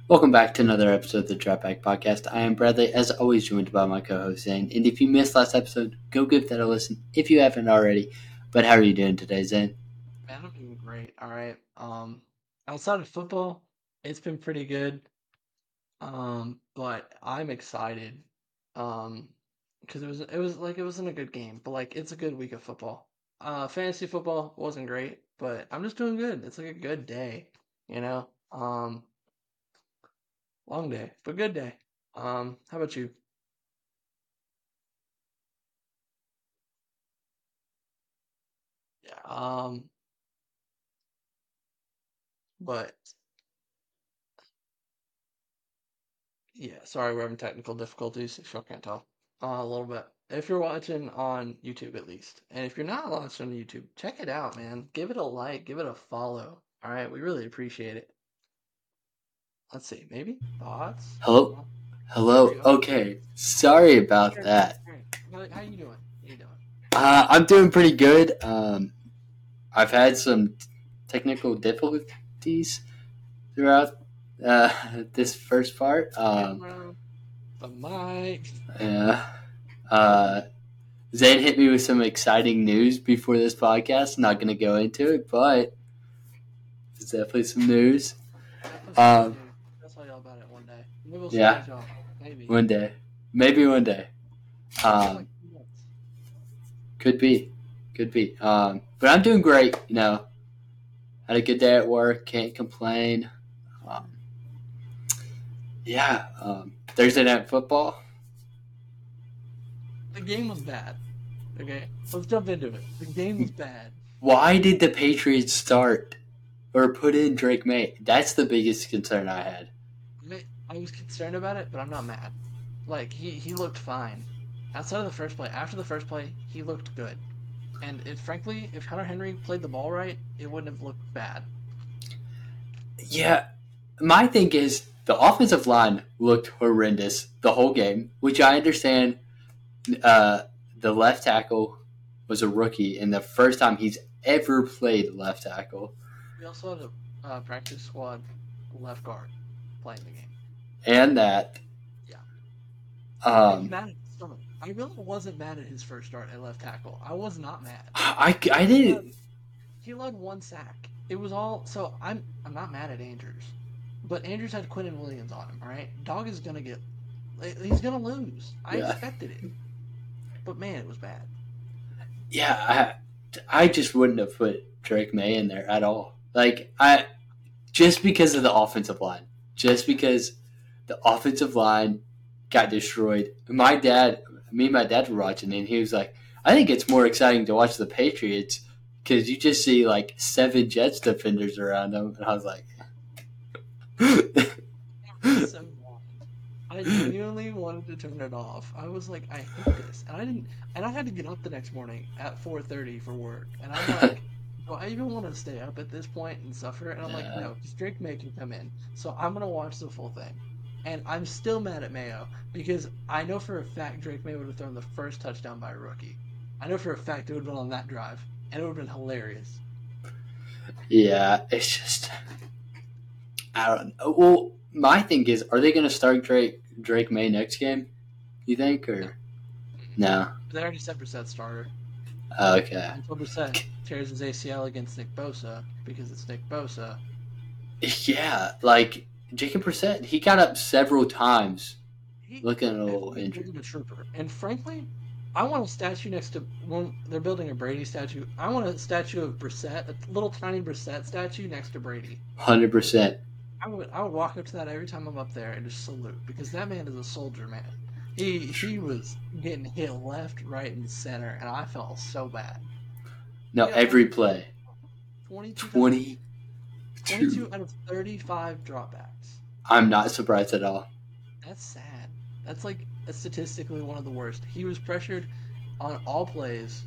Welcome back to another episode of the Drop Back Podcast. I am Bradley, as always, joined by my co-host Zane. And if you missed last episode, go give that a listen if you haven't already. But how are you doing today, Zane? Man, I'm doing great. All right. Outside of football, it's been pretty good. But I'm excited. Um, because it wasn't a good game, but like it's a good week of football. Fantasy football wasn't great, but I'm just doing good. It's like a good day, you know. Long day, but good day. How about you? Yeah. But Yeah, sorry, we're having technical difficulties. If you can't tell, a little bit. If you're watching on YouTube, at least, and if you're not watching on YouTube, check it out, man. Give it a like, give it a follow. All right, we really appreciate it. Let's see, maybe thoughts. Hello? There we Hello? go. Okay, sorry about Here, that. here. How you doing? How you doing? I'm doing pretty good. I've had some technical difficulties throughout this first part. Camera, the mic. Yeah. Uh, Zane hit me with some exciting news before this podcast. Not going to go into it, but it's definitely some news. Definitely some good Um, news. I'll tell y'all about it one day. Maybe we'll yeah, surprise y'all. Maybe. one day, maybe one day. Maybe in like Um, 2 months. could be, could be. But I'm doing great. Had a good day at work. Can't complain. Um, yeah. Thursday night football. The game was bad. Okay, let's jump into it. The game was bad. Why did the Patriots start or put in Drake May? That's the biggest concern I had. I was concerned about it, but I'm not mad. Like he looked fine. Outside of the first play, after the first play, he looked good. And frankly, if Hunter Henry played the ball right, it wouldn't have looked bad. Yeah, my thing is the offensive line looked horrendous the whole game, which I understand. Uh, the left tackle was a rookie, and the first time he's ever played left tackle, We also had a practice squad left guard playing the game. and that Yeah, I was um, mad at his stomach. I really wasn't mad at his first start at left tackle. I was not mad. I He led, didn't. he led one sack. It was all so. I'm not mad at Andrews, but Andrews had Quinnen Williams on him. All right, dog is gonna get. He's gonna lose. I Yeah, expected it, but man, it was bad. yeah. I just wouldn't have put Drake May in there at all. Like I just because of the offensive line, just because the offensive line got destroyed. Me and my dad were watching, and he was like, "I think it's more exciting to watch the Patriots because you just see like 7 Jets defenders around them." And I was like, It was so bad. I genuinely wanted to turn it off. I was like, I hate this, and I didn't. And I had to get up the next morning at 4:30 for work, and I'm like, do I even want to stay up at this point and suffer? And I'm like, uh, no, because Drake May can come in, so I'm gonna watch the full thing. And I'm still mad at Mayo because I know for a fact Drake May would have thrown the first touchdown by a rookie. I know for a fact it would have been on that drive, and it would have been hilarious. yeah, it's just I don't know. Well, my thing is, are they going to start Drake May next game? You think No, or mm-mm. no? They already said Brissett starter. Okay. Until Brissett tears his ACL against Nick Bosa because it's Nick Bosa. Yeah, like Jacob Brissett, he got up several times He looking a little He's injured. building a trooper, and frankly, I want a statue next to when they're building a Brady statue. I want a statue of Brissett, a little tiny Brissett statue next to Brady. 100%. I would walk up to that every time I'm up there and just salute because that man is a soldier, man. He was getting hit left, right, and center, and I felt so bad. No, He got every hurt play. 22 times, 22 22. out of 35 dropbacks. I'm not surprised at all. That's sad. That's like statistically one of the worst. He was pressured on all plays,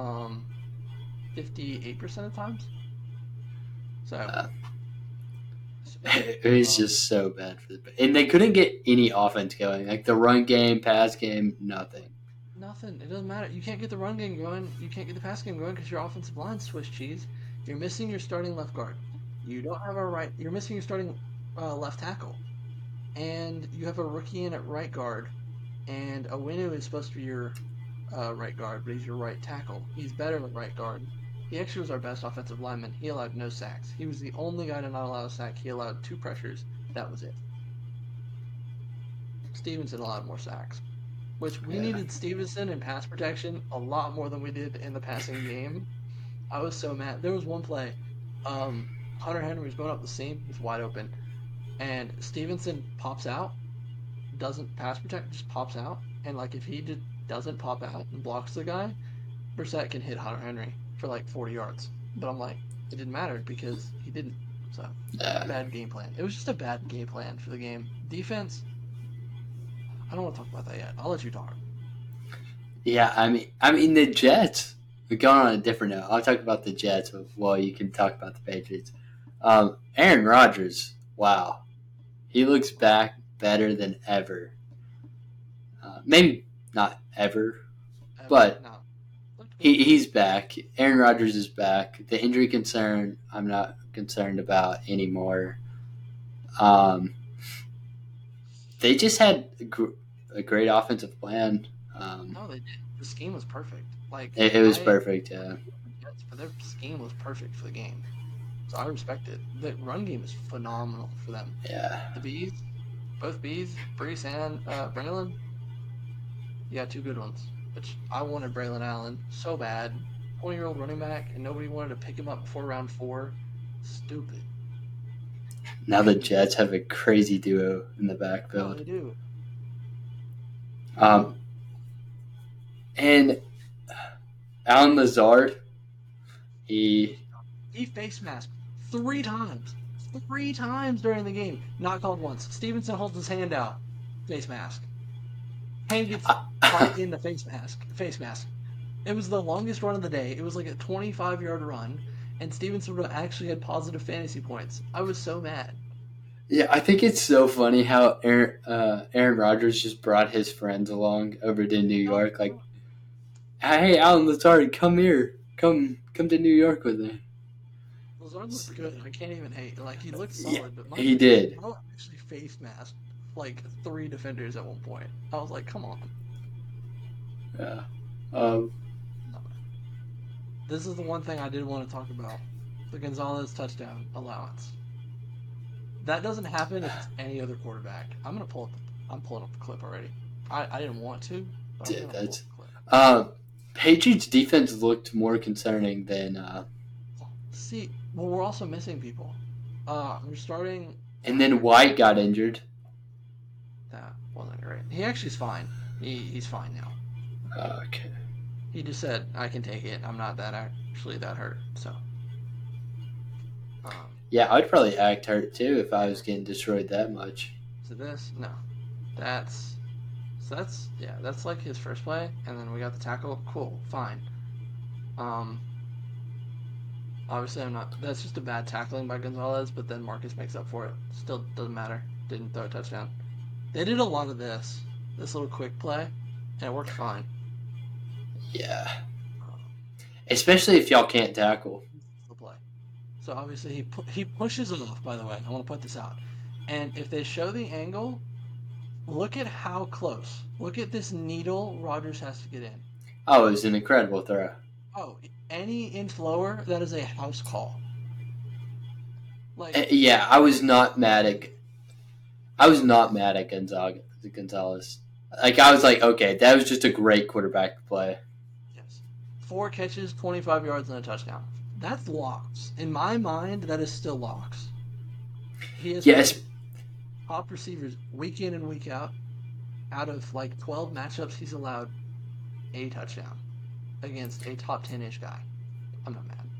58% of times. So, Uh, it's bad. it was just so bad for the and they couldn't get any offense going. Like the run game, pass game, nothing. Nothing. It doesn't matter. You can't get the run game going. You can't get the pass game going because your offensive line Swiss cheese. You're missing your starting left guard. You don't have a right. You're missing your starting left tackle. and you have a rookie in at right guard, and Owenu is supposed to be your right guard, but he's your right tackle. He's better at right guard. He actually was our best offensive lineman. He allowed no sacks. He was the only guy to not allow a sack. He allowed 2 pressures. That was it. Stevenson allowed more sacks, which we Yeah. needed Stevenson in pass protection a lot more than we did in the passing game. I was so mad. There was one play. Hunter Henry was going up the seam. He's wide open. And Stevenson pops out, doesn't pass protect, just pops out. And, like, if he just doesn't pop out and blocks the guy, Brissett can hit Hunter Henry for, like, 40 yards. But I'm like, it didn't matter because he didn't. So, Yeah. bad game plan. It was just a bad game plan for the game. Defense, I don't want to talk about that yet. I'll let you talk. Yeah, I mean the Jets. We're going on a different note. I'll talk about the Jets while you can talk about the Patriots. Aaron Rodgers, wow, he looks back better than ever. Maybe not ever, but No. he's back. Aaron Rodgers is back. The injury concern, I'm not concerned about anymore. They just had a great offensive plan. No, they did. The scheme was perfect. Like, It was perfect. Yeah. but their scheme was perfect for the game. So I respect it. The run game is phenomenal for them. Yeah. The Bees, both Bees, Brees and Braylon, you got 2 good ones. Which I wanted Braylon Allen so bad. 20-year-old running back, and nobody wanted to pick him up before round 4. Stupid. Now the Jets have a crazy duo in the No, backfield. they do. And Alan Lazard, he face masked 3 times. 3 times during the game. Not called once. Stevenson holds his hand out. Face mask. Hand gets right in the face mask. It was the longest run of the day. It was like a 25-yard run, and Stevenson would have actually had positive fantasy points. I was so mad. Yeah, I think it's so funny how Aaron Rodgers just brought his friends along over to New York. Like, hey, Alan Lazard, come here, come to New York with me. Lazard looked good. I can't even hate. Like, he looked solid, but he did. Bro actually face masked like 3 defenders at one point. I was like, come on. Yeah. This is the one thing I did want to talk about: the Gonzalez touchdown allowance. That doesn't happen if it's any other quarterback. I'm pulling up the clip already. I didn't want to, but I'm gonna pull up the clip. Patriots defense looked more concerning than. See, well, we're also missing people. We're starting. And then White got injured. That wasn't great. He actually is fine. He's fine now. Okay. He just said, "I can take it. I'm not that hurt." So. Yeah, I'd probably act hurt too if I was getting destroyed that much. So that's like his first play, and then we got the tackle. Cool, fine. Obviously I'm not. That's just a bad tackling by Gonzalez, but then Marcus makes up for it. Still doesn't matter. Didn't throw a touchdown. They did a lot of this little quick play, and it worked fine. Yeah. Especially if y'all can't tackle. So obviously he pushes it off, by the way. I want to put this out. And if they show the angle, look at how close. Look at this needle Rodgers has to get in. Oh, it was an incredible throw. Oh, any inch lower, that is a house call. Like, yeah, I was not mad at Gonzalez. Like, I was like, okay, that was just a great quarterback play. Yes. 4 catches, 25 yards, and a touchdown. That's locks. In my mind, that is still locks. He has top receivers week in and week out. Out of like 12 matchups, he's allowed a touchdown against a top 10-ish guy. I'm not mad.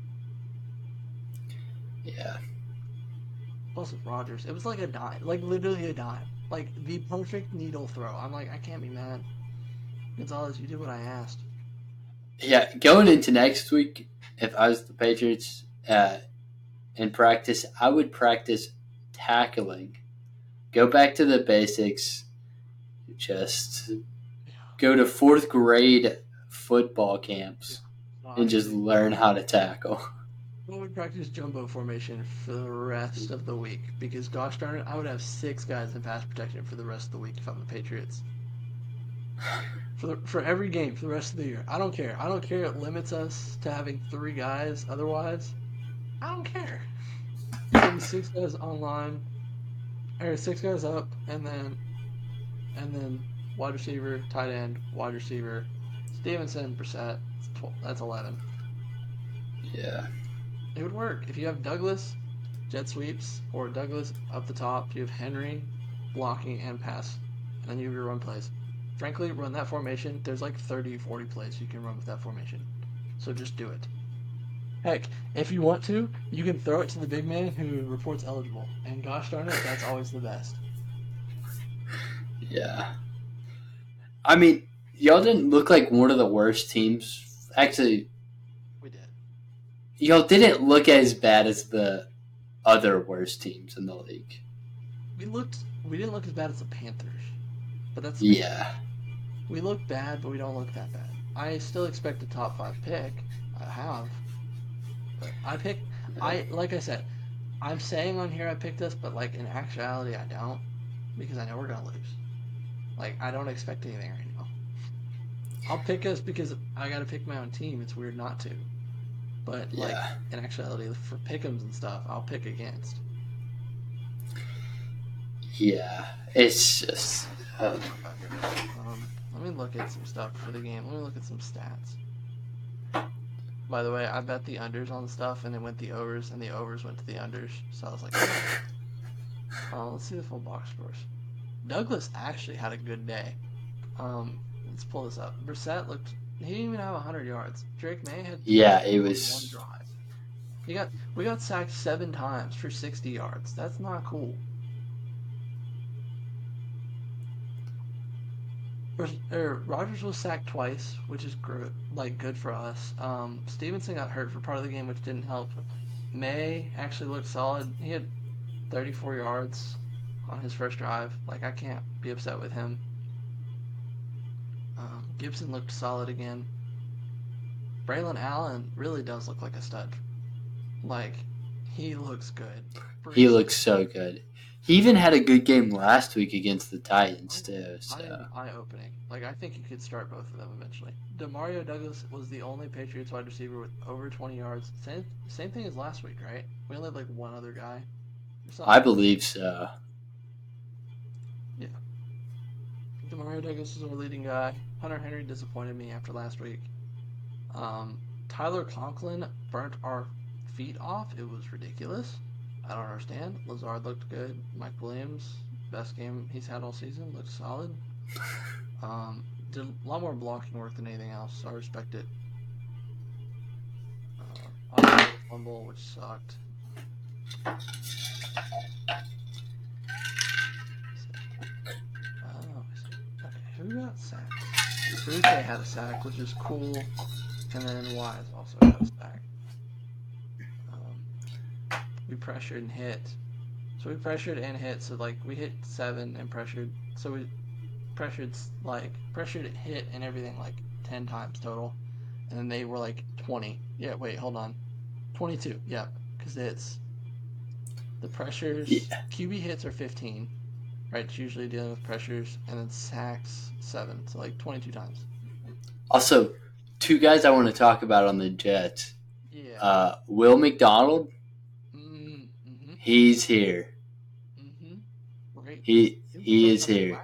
Yeah. Plus with Rodgers, it was like a dime. Like literally a dime. Like the perfect needle throw. I'm like, I can't be mad. Gonzalez, you did what I asked. Yeah, going into next week, if I was the Patriots in practice, I would practice tackling. Go back to the basics. Just go to 4th grade football camps and just learn how to tackle. I would practice jumbo formation for the rest of the week because, gosh darn it, I would have 6 guys in pass protection for the rest of the week if I'm the Patriots. For every game for the rest of the year. I don't care. I don't care. It limits us to having 3 guys. Otherwise, I don't care. Give me 6 guys online, or 6 guys up, and then wide receiver, tight end, wide receiver, Stevenson, Brissett. That's 11. Yeah. It would work if you have Douglas jet sweeps or Douglas up the top. You have Henry blocking and pass, and then you have your run plays. Frankly, run that formation. There's like 30, 40 plays you can run with that formation. So just do it. Heck, if you want to, you can throw it to the big man who reports eligible. And gosh darn it, that's always the best. Yeah. I mean, y'all didn't look like one of the worst teams. Actually, We did. y'all didn't look as bad as the other worst teams in the league. We didn't look as bad as the Panthers. But that's Yeah. We look bad, but we don't look that bad. I still expect a top 5 pick. I have. But like I said, I'm saying on here I picked us, but like in actuality I don't. Because I know we're gonna lose. Like, I don't expect anything right now. I'll pick us because I gotta pick my own team. It's weird not to. But like in actuality, for pick'ems and stuff, I'll pick against. Yeah. It's just Let me look at some stuff for the game. Let me look at some stats. By the way, I bet the unders on stuff, and it went the overs, and the overs went to the unders. So I was like, let's see the full box scores. Douglas actually had a good day. Let's pull this up. Brissett he didn't even have 100 yards. Drake May had it was 1 drive. We got sacked 7 times for 60 yards. That's not cool. Rodgers was sacked twice, which is good for us. Stevenson got hurt for part of the game, which didn't help. May actually looked solid. He had 34 yards on his first drive. Like, I can't be upset with him. Gibson looked solid again. Braylon Allen really does look like a stud. Like, he looks good. He looks so good. He even had a good game last week against the Titans, too. So. Eye-opening. Like, I think you could start both of them eventually. Demario Douglas was the only Patriots wide receiver with over 20 yards. Same thing as last week, right? We only had like one other guy. I believe so. Yeah. Demario Douglas is our leading guy. Hunter Henry disappointed me after last week. Tyler Conklin burnt our feet off. It was ridiculous. I don't understand. Lazard looked good. Mike Williams, best game he's had all season, looked solid. Did a lot more blocking work than anything else, so I respect it. Obviously a fumble, which sucked. Okay, who got sacked? Brute had a sack, which is cool, and then Wise also had a sack. We pressured and hit. So we pressured and hit. So like we hit 7 and pressured. So we pressured hit and everything like 10 times total. And then they were like 20. Yeah, wait, hold on. 22. Yeah, because it's the pressures. Yeah. QB hits are 15. Right, it's usually dealing with pressures, and then sacks 7. So like 22 times. Also, 2 guys I want to talk about on the Jets. Yeah. Will McDonald. Mm-hmm. He's here. Mm-hmm. Right. He is here.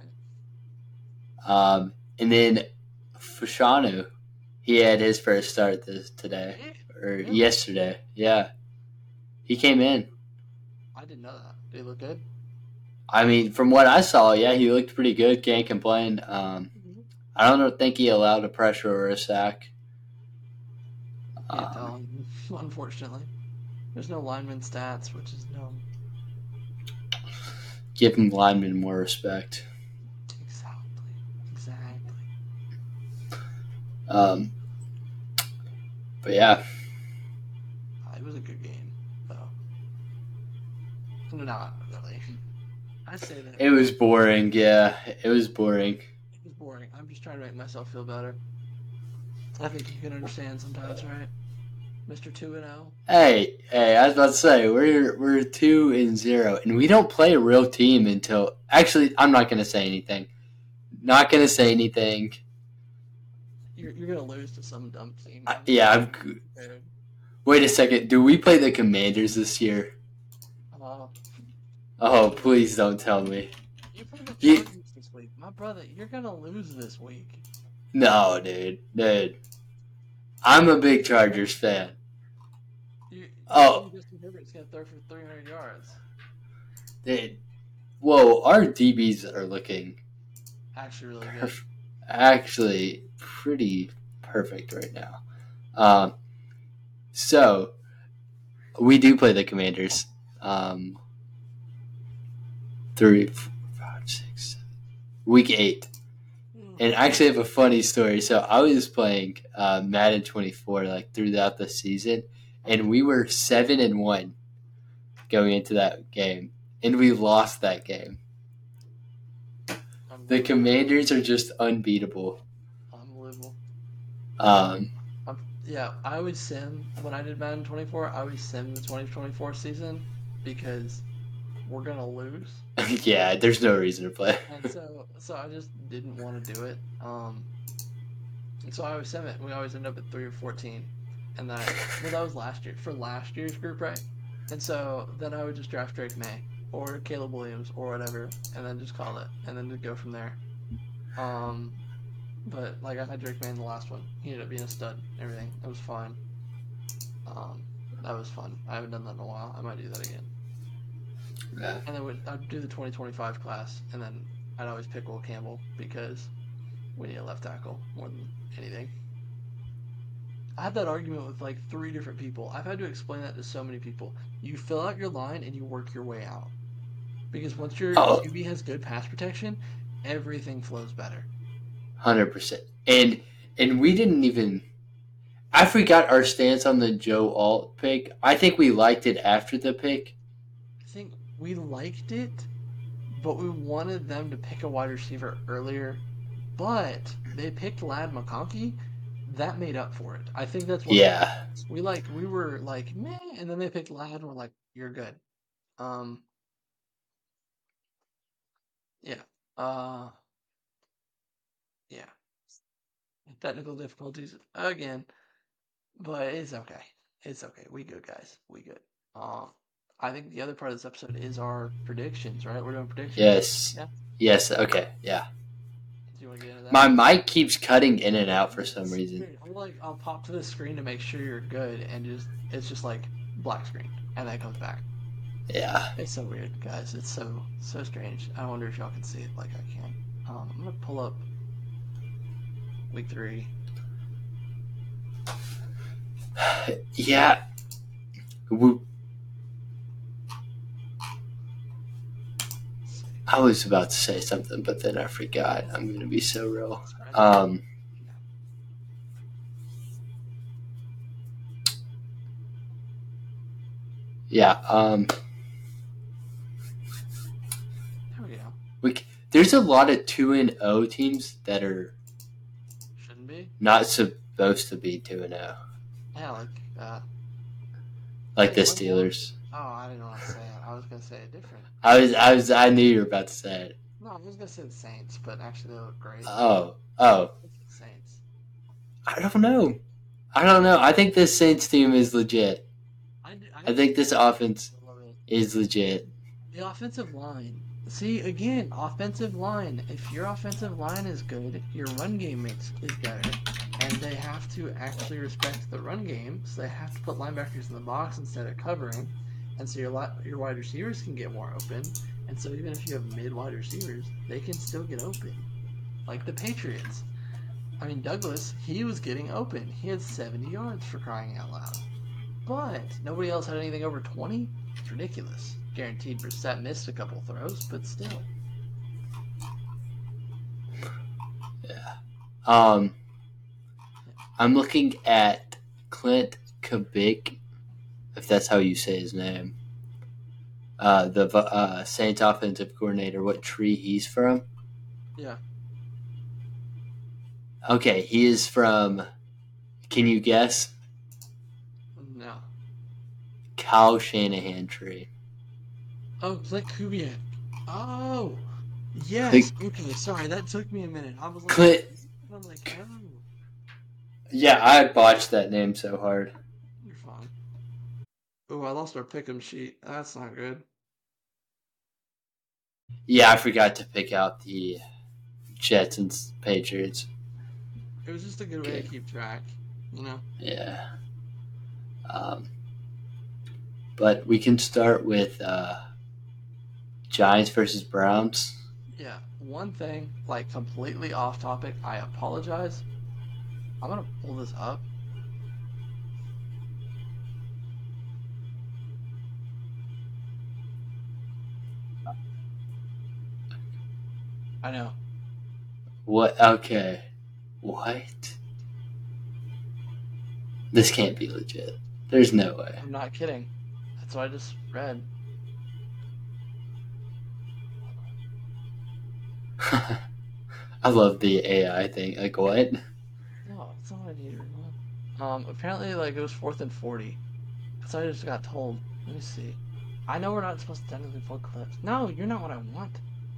And then Fashanu, he had his first start today or yesterday. Yeah, he came in. I didn't know that. Did he look good? I mean, from what I saw, yeah, he looked pretty good. Can't complain. I don't think he allowed a pressure or a sack. Can't tell him, unfortunately. There's no lineman stats, which is dumb. Give him linemen more respect. Exactly. But yeah. It was a good game, though. Not really. I say that. It was boring, yeah. It was boring. It was boring. I'm just trying to make myself feel better. I think you can understand sometimes, right? Mr. 2-0. Hey, I was about to say we're 2-0, and we don't play a real team until. Actually, I'm not gonna say anything. Not gonna say anything. You're gonna lose to some dumb team. Yeah. Wait a second. Do we play the Commanders this year? Uh, Oh, please don't tell me. you play the You, Chargers this week, my brother. You're gonna lose this week. no, dude. I'm a big Chargers fan. You Oh, Justin Herbert's gonna throw for 300 yards. dude. Whoa, our DBs are looking Actually, really good. actually pretty perfect right now. So we do play the Commanders. 3, 4, 5, 6, 7. Week 8. And I actually have a funny story. So I was playing Madden 24 like throughout the season, and we were 7-1 going into that game, and we lost that game. The Commanders are just unbeatable. Unbelievable. Um, Yeah, I would sim when I did Madden 24. I would sim the 2024 season because we're gonna lose. yeah, there's no reason to play. And so I just didn't want to do it. And so I always sim it. We always end up at 3 or 14, and that was last year for last year's group, right? And so then I would just draft Drake May or Caleb Williams or whatever, and then just call it, and then just go from there. But like I had Drake May in the last one. He ended up being a stud. Everything. It was fine. That was fun. I haven't done that in a while. I might do that again. Yeah. And then I'd do the 2025 class, and then I'd always pick Will Campbell because we need a left tackle more than anything. I had that argument with like 3 different people. I've had to explain that to so many people. You fill out your line and you work your way out. Because once your QB has good pass protection, everything flows better. 100%. And we didn't even. I forgot our stance on the Joe Alt pick. I think we liked it after the pick. I think we liked it, but we wanted them to pick a wide receiver earlier. But they picked Ladd McConkey. That made up for it. I think that's what. Yeah. We were like meh, and then they picked Ladd, and we're like, you're good. Yeah. Yeah. Technical difficulties again, but it's okay. It's okay. We good, guys. We good. I think the other part of this episode is our predictions, right? We're doing predictions. Yes. Yeah. Yes. Okay. Yeah. Do you want to get into that? My mic keeps cutting in and out for some reason. I'll pop to the screen to make sure you're good, and it's just like black screen, and then it comes back. Yeah. It's so weird, guys. It's so strange. I wonder if y'all can see it like I can. I'm gonna pull up week 3. Yeah. I was about to say something, but then I forgot. I'm going to be so real. Yeah. There we go. There's a lot of 2-0 teams that are shouldn't be not supposed to be 2-0. Yeah, like the Steelers. Oh, I didn't want to say it. I was gonna say it different. I knew you were about to say it. No, I was gonna say the Saints, but actually they look great. Oh. Saints. I don't know. I think this Saints team is legit. I think this offense is legit. The offensive line. See, again, offensive line. If your offensive line is good, your run game is better. And they have to actually respect the run game, so they have to put linebackers in the box instead of covering. And so your wide receivers can get more open. And so even if you have mid-wide receivers, they can still get open. Like the Patriots. I mean, Douglas, he was getting open. He had 70 yards for crying out loud. But nobody else had anything over 20? It's ridiculous. Guaranteed Brissett missed a couple throws, but still. Yeah. I'm looking at Clint Kabik, if that's how you say his name. The Saints offensive coordinator, what tree he's from. Yeah. Okay, he is from, can you guess? Kyle Shanahan trade. Oh, Clint Kubiak. Oh, yes. Clint, Okay, sorry, that took me a minute. I was like, Clint, I'm like, oh, yeah, I botched that name so hard. you're fine. Oh, I lost our pick'em sheet. That's not good. Yeah, I forgot to pick out the Jets and Patriots It was just a good way to game. keep track, you know? Yeah. Um, but we can start with Giants versus Browns. Yeah, one thing, like completely off topic, I apologize. I'm gonna pull this up. I know. What? Okay. What? This can't be legit. There's no way. I'm not kidding. That's what I just read. I love the AI thing. Like, what? No, it's not what I need to remember. Apparently, like, it was 4th and 40. That's what I just got told. Let me see. I know we're not supposed to technically pull clips. No, you're not what I want.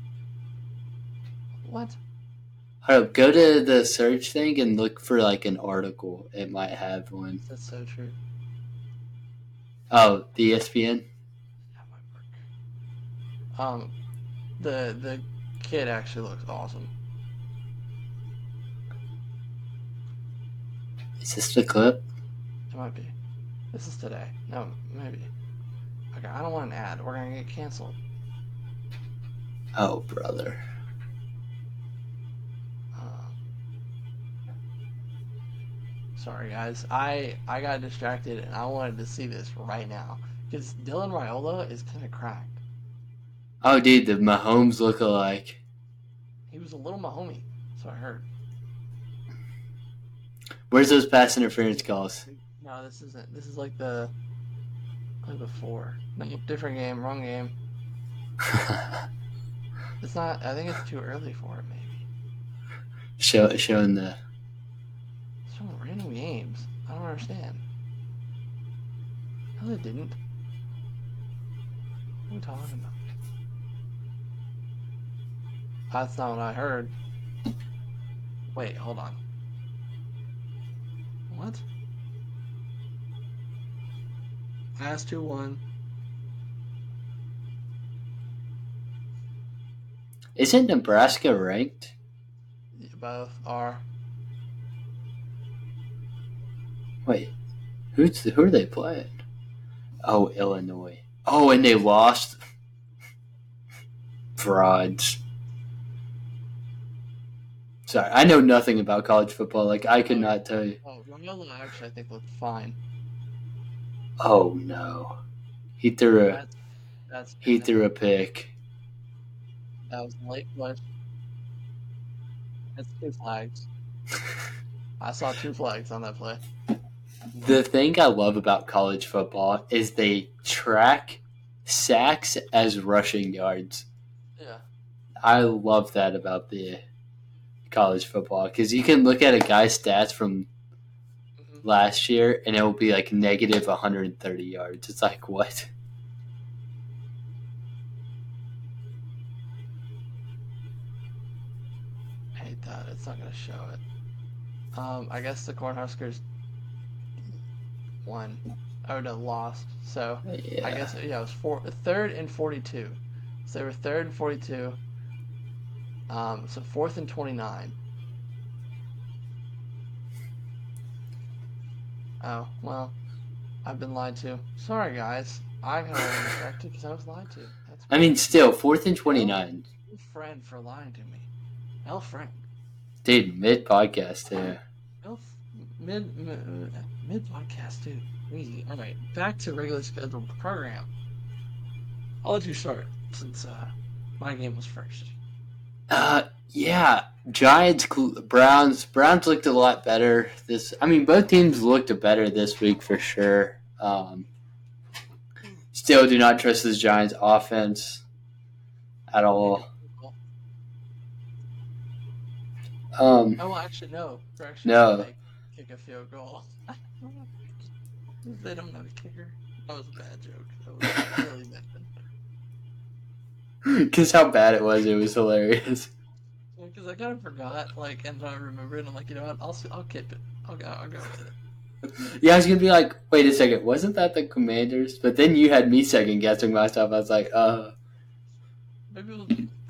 What? Hold up, go to the search thing and look for like an article. It might have one. That's so true. Oh, the ESPN? That might work. The kid actually looks awesome. Is this the clip? It might be. This is today. No, maybe. Okay, I don't want an ad. We're gonna get canceled. Oh, brother. Um, sorry guys. I got distracted and I wanted to see this right now because Dylan Raiola is kind of cracked. Oh, dude, the Mahomes look-alike. He was a little Mahomey, so I heard. Where's those pass interference calls? No, this isn't. This is like the play before. No, different game, wrong game. It's not. I think it's too early for it. Maybe. Showing the. It's from random games. I don't understand. No, it didn't. What are we talking about? That's not what I heard. Wait, hold on. What? Pass 2-1. Isn't Nebraska ranked? Both are. Wait, who are they playing? Oh, Illinois. Oh, and they lost. Frauds. Sorry, I know nothing about college football. Like, I could Oh, not tell you. Raiola actually I think looked fine. Oh no, he threw a That's that's he threw a pick. that was a late push. That's 2 flags. I saw 2 flags on that play. The thing I love about college football is they track sacks as rushing yards. Yeah. I love that about the college football because you can look at a guy's stats from Hmm. last year and it will be like negative 130 yards. It's like, what? I hate that. It's not gonna show it. I guess the Cornhuskers won. Oh no, lost. So I Yeah. guess yeah, it was 3rd and 42. So they were 3rd and 42. So 4th and 29. Oh well, I've been lied to. Sorry guys, I got a little distracted because I was lied to. That's I my mean, bad. still, 4th and Tell 29. friend for lying to me. Tell Frank. Dude, mid podcast, too. Tell mid podcast too. Easy. All right, back to regular scheduled program. I'll let you start since my game was first. Yeah, Giants, Browns. Browns looked a lot better. I mean, both teams looked better this week for sure. Still, do not trust this Giants offense at all. Oh, well, actually, no. They're actually gonna No, make kick a field goal. They don't have a kicker. That was a bad joke. That was really bad. Because how bad it was hilarious. Because I kind of forgot, like, and then I remember it. And I'm like, you know what? I'll keep it. I'll go with it. Yeah, I was gonna be like, wait a second, wasn't that the Commanders? But then you had me second guessing myself. I was like, Maybe it was.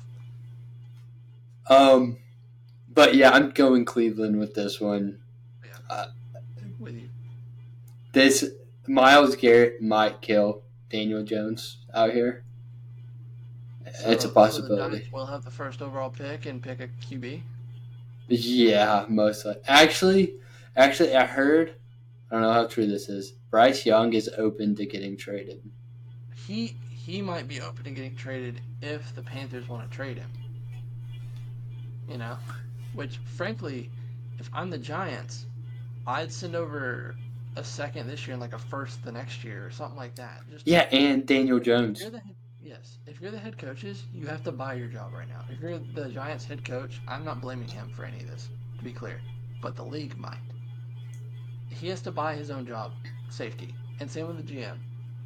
But yeah, I'm going Cleveland with this one. Yeah. With you. This Myles Garrett might kill Daniel Jones out here. It's a So the possibility. Giants will have the first overall pick and pick a QB. Yeah, mostly. Actually, I heard. I don't know how true this is. Bryce Young is open to getting traded. He might be open to getting traded if the Panthers want to trade him. You know, which frankly, if I'm the Giants, I'd send over a second this year and like a first the next year or something like that. Yeah, and Daniel Jones. Yes, if you're the head coaches, you have to buy your job right now. If you're the Giants head coach, I'm not blaming him for any of this, to be clear, but the league might. He has to buy his own job safety, and same with the GM.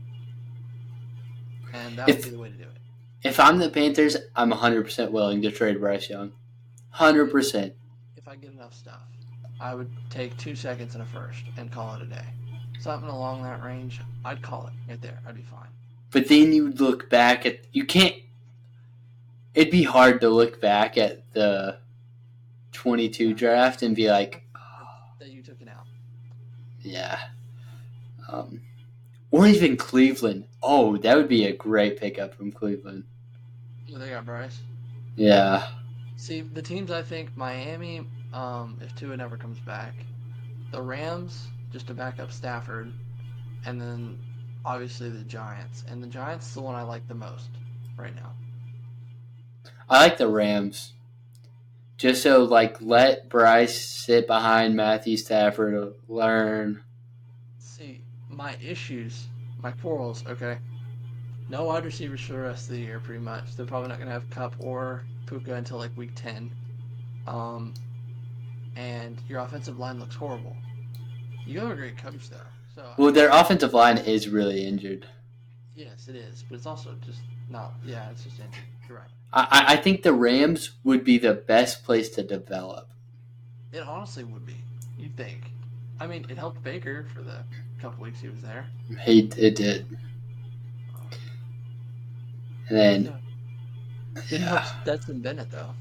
And that would be the way to do it. If I'm the Panthers, I'm 100% willing to trade Bryce Young. 100%. If I get enough stuff, I would take 2 seconds and a first and call it a day. Something along that range, I'd call it right there. I'd be fine. But then you look back at you can't. It'd be hard to look back at the 22 draft and be like, that you took it out. Yeah. Or even Cleveland. Oh, that would be a great pickup from Cleveland. Well, they got Bryce. Yeah. See, the teams I think Miami, if Tua never comes back, the Rams just to back up Stafford, and then obviously the Giants. And the Giants is the one I like the most right now. I like the Rams. Just so, let Bryce sit behind Matthew Stafford to learn. See, my issues, my quarrels, okay? No wide receivers for the rest of the year, pretty much. They're probably not going to have Kupp or Puka until, week 10. And your offensive line looks horrible. You have a great coach, though. Well, their offensive line is really injured. Yes, it is. But it's also just not... Yeah, it's just injured. You're right. I think the Rams would be the best place to develop. It honestly would be. You'd think. I mean, it helped Baker for the couple weeks he was there. It did. And then... It helped Stetson Bennett, though.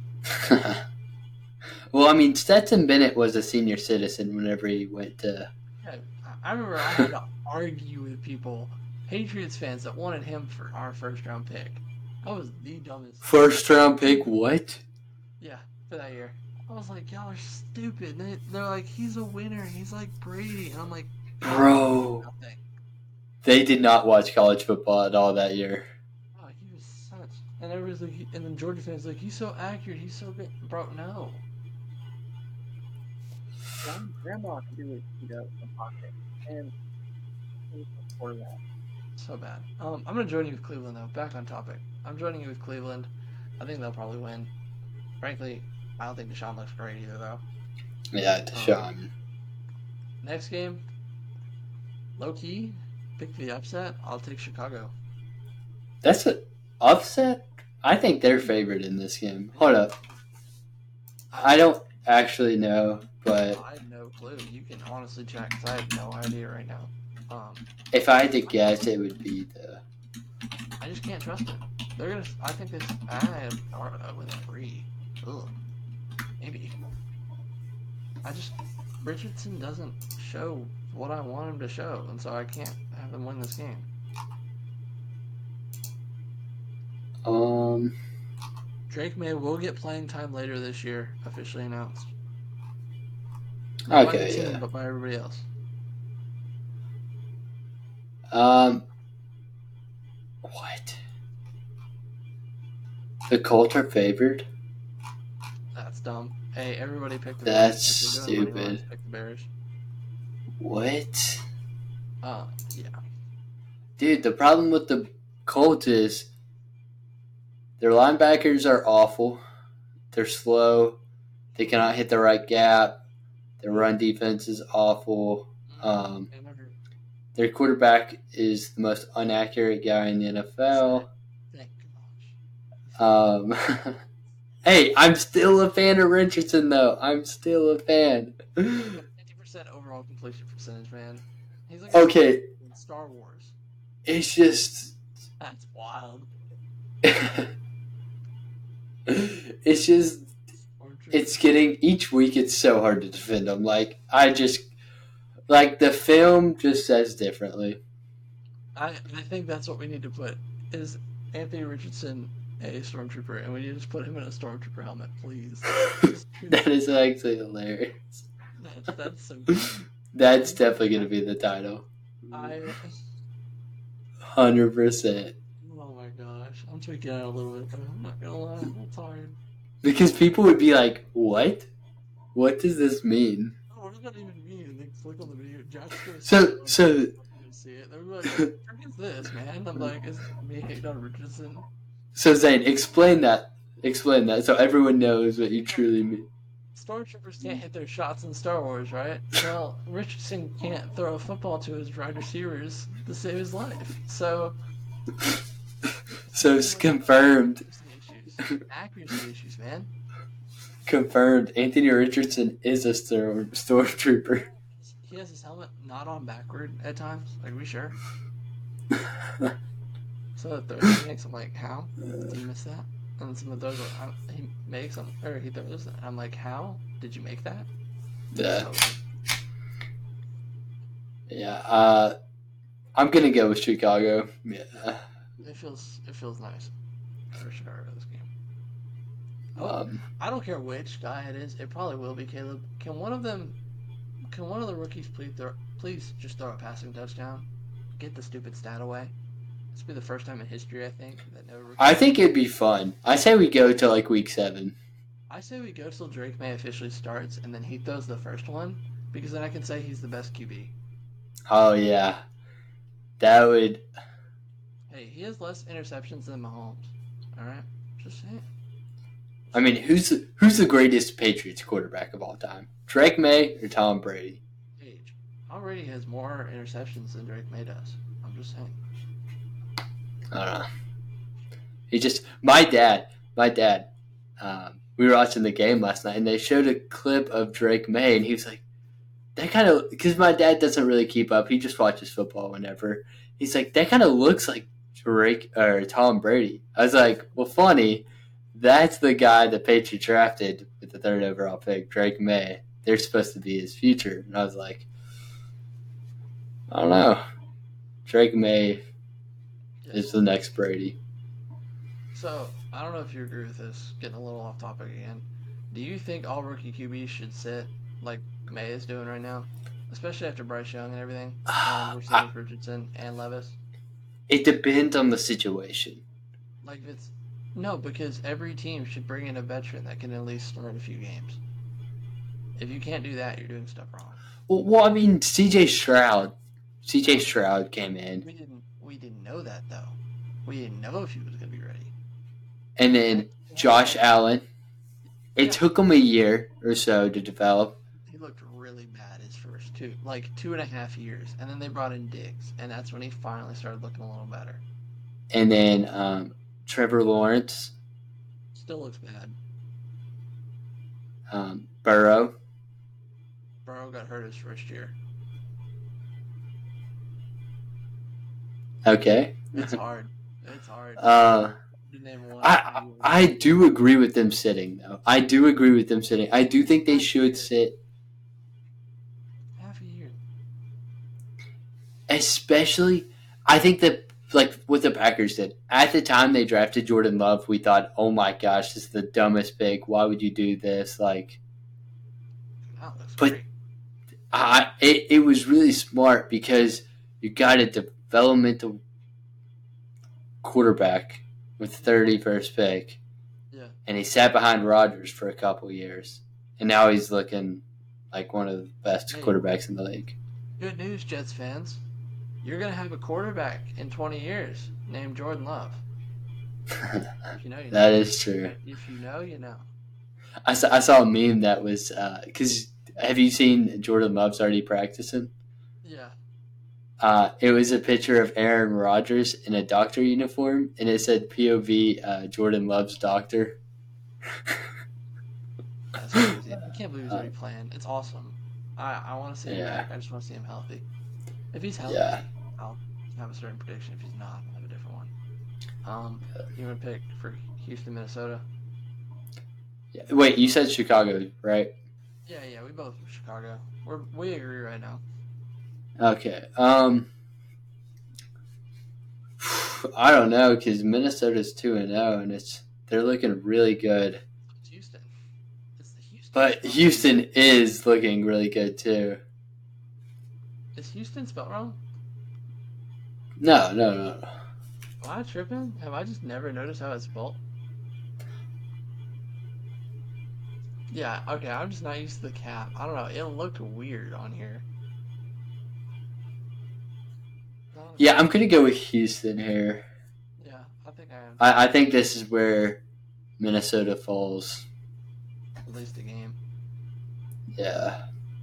Well, I mean, Stetson Bennett was a senior citizen whenever he went to... Yeah, I remember I had to argue with people, Patriots fans, that wanted him for our first-round pick. That was the dumbest. First-round pick? What? Yeah, for that year. I was like, y'all are stupid. And they're like, he's a winner. He's like Brady. And I'm like, bro. They did not watch college football at all that year. Oh, he was such. And everybody's like, and then Georgia fans like, he's so accurate. He's so good. Bro, no. Grandma can do it, in the pocket. And for that. So bad. I'm going to join you with Cleveland, though. Back on topic. I'm joining you with Cleveland. I think they'll probably win. Frankly, I don't think Deshaun looks great either, though. Yeah, Deshaun. Next game, low-key, pick the upset. I'll take Chicago. That's an upset? I think they're favored in this game. Hold up. I don't actually know, but... I have no clue. You can honestly check, because I have no idea right now. If I had to guess, it would be the... I just can't trust them. They're gonna... I think this... I have with a 3. Ugh. Maybe. Richardson doesn't show what I want him to show, and so I can't have them win this game. Drake May will get playing time later this year, officially announced. Not by the team, but by everybody else. What? The Colts are favored? That's dumb. Hey, everybody pick the Bears. That's stupid. Pick the Bears. What? Yeah. Dude, the problem with the Colts is their linebackers are awful. They're slow. They cannot hit the right gap. Their run defense is awful. Their quarterback is the most inaccurate guy in the NFL. Thank gosh. Hey, I'm still a fan of Richardson, though. I'm still a fan. 50% overall completion percentage, man. He's like Okay, in Star Wars. it's just. That's wild. It's just. It's getting. Each week, it's so hard to defend him. Like, the film just says differently. I think that's what we need to put. Is Anthony Richardson a stormtrooper, and we need to just put him in a stormtrooper helmet, please. That is actually hilarious. That's so good. That's definitely going to be the title. 100%. Oh my gosh. I'm tweaking out a little bit, but I'm not going to lie. It's hard. Because people would be like, what? What does this mean? Oh, what does that even mean? They click on the video. So see it. They're like, what is this, man? I'm like, is it me hating on Richardson? So Zane, explain that. Explain that so everyone knows what you truly mean. Stormtroopers can't hit their shots in Star Wars, right? Well, Richardson can't throw a football to his wide receivers to save his life. So it's confirmed. Accuracy issues, man. Confirmed. Anthony Richardson is a stormtrooper. He has his helmet not on backward at times. Like, we sure? So the third he makes, I'm like, how? Did you miss that? And some of those, he makes them, or he throws them. I'm like, how? Did you make that? Yeah. Yeah. I'm gonna go with Chicago. Yeah. It feels nice for sure. This game. I don't care which guy it is. It probably will be Caleb. Can one of the rookies please just throw a passing touchdown? Get the stupid stat away. This will be the first time in history, I think, that no rookie. I think it'd be fun. I say we go to like week 7. I say we go till Drake May officially starts, and then he throws the first one, because then I can say he's the best QB. Oh yeah, that would. Hey, he has less interceptions than Mahomes. All right, just saying. I mean, who's the greatest Patriots quarterback of all time? Drake May or Tom Brady? Tom Brady has more interceptions than Drake May does. I'm just saying. I don't know. He just my dad. We were watching the game last night, and they showed a clip of Drake May, and he was like, "That kind of," because my dad doesn't really keep up. He just watches football whenever. He's like, "That kind of looks like Drake or Tom Brady." I was like, "Well, funny. That's the guy the Patriots drafted with the 3rd overall pick, Drake May. They're supposed to be his future." And I was like, I don't know. Drake May is the next Brady. So, I don't know if you agree with this, getting a little off topic again. Do you think all rookie QBs should sit like May is doing right now? Especially after Bryce Young and everything? And Richardson and Levis? It depends on the situation. Like, no, because every team should bring in a veteran that can at least start a few games. If you can't do that, you're doing stuff wrong. Well, I mean, C.J. Stroud came in. We didn't know that, though. We didn't know if he was going to be ready. And then Josh Allen. It took him a year or so to develop. He looked really bad his first 2.5 years. And then they brought in Diggs. And that's when he finally started looking a little better. And then Trevor Lawrence. Still looks bad. Burrow. Burrow got hurt his first year. Okay. It's hard. It's hard. To name one. I do agree with them sitting, though. I do think they should sit. Half a year. Especially, I think that, like what the Packers did. At the time they drafted Jordan Love, we thought, oh my gosh, this is the dumbest pick. Why would you do this? Like, but it was really smart because you got a developmental quarterback with 31st pick. Yeah. And he sat behind Rodgers for a couple years. And now he's looking like one of the best quarterbacks in the league. Good news, Jets fans. You're going to have a quarterback in 20 years named Jordan Love. If you know, you know. That is true. If you know, you know. I saw a meme that was, because have you seen Jordan Love's already practicing? Yeah. It was a picture of Aaron Rodgers in a doctor uniform, and it said POV Jordan Love's doctor. That's crazy. I can't believe he's already playing. It's awesome. I want to see him Yeah, back. I just want to see him healthy. If he's yeah. healthy, I'll have a certain prediction. If he's not, I'll have a different one. You want to pick for Houston, Minnesota? Yeah. Wait, you said Chicago, right? Yeah. We both Chicago. We agree right now. Okay. I don't know because Minnesota's 2-0, and they're looking really good. It's Houston. It's the Houston. But spell. Houston is looking really good too. Is Houston spelled wrong? No. Am I tripping? Have I just never noticed how it's spelled? Yeah, okay, I'm just not used to the cap. I don't know, it looked weird on here. Yeah, I'm gonna go with Houston here. Yeah, I think I am. I think this is where Minnesota falls. At least a game. Yeah.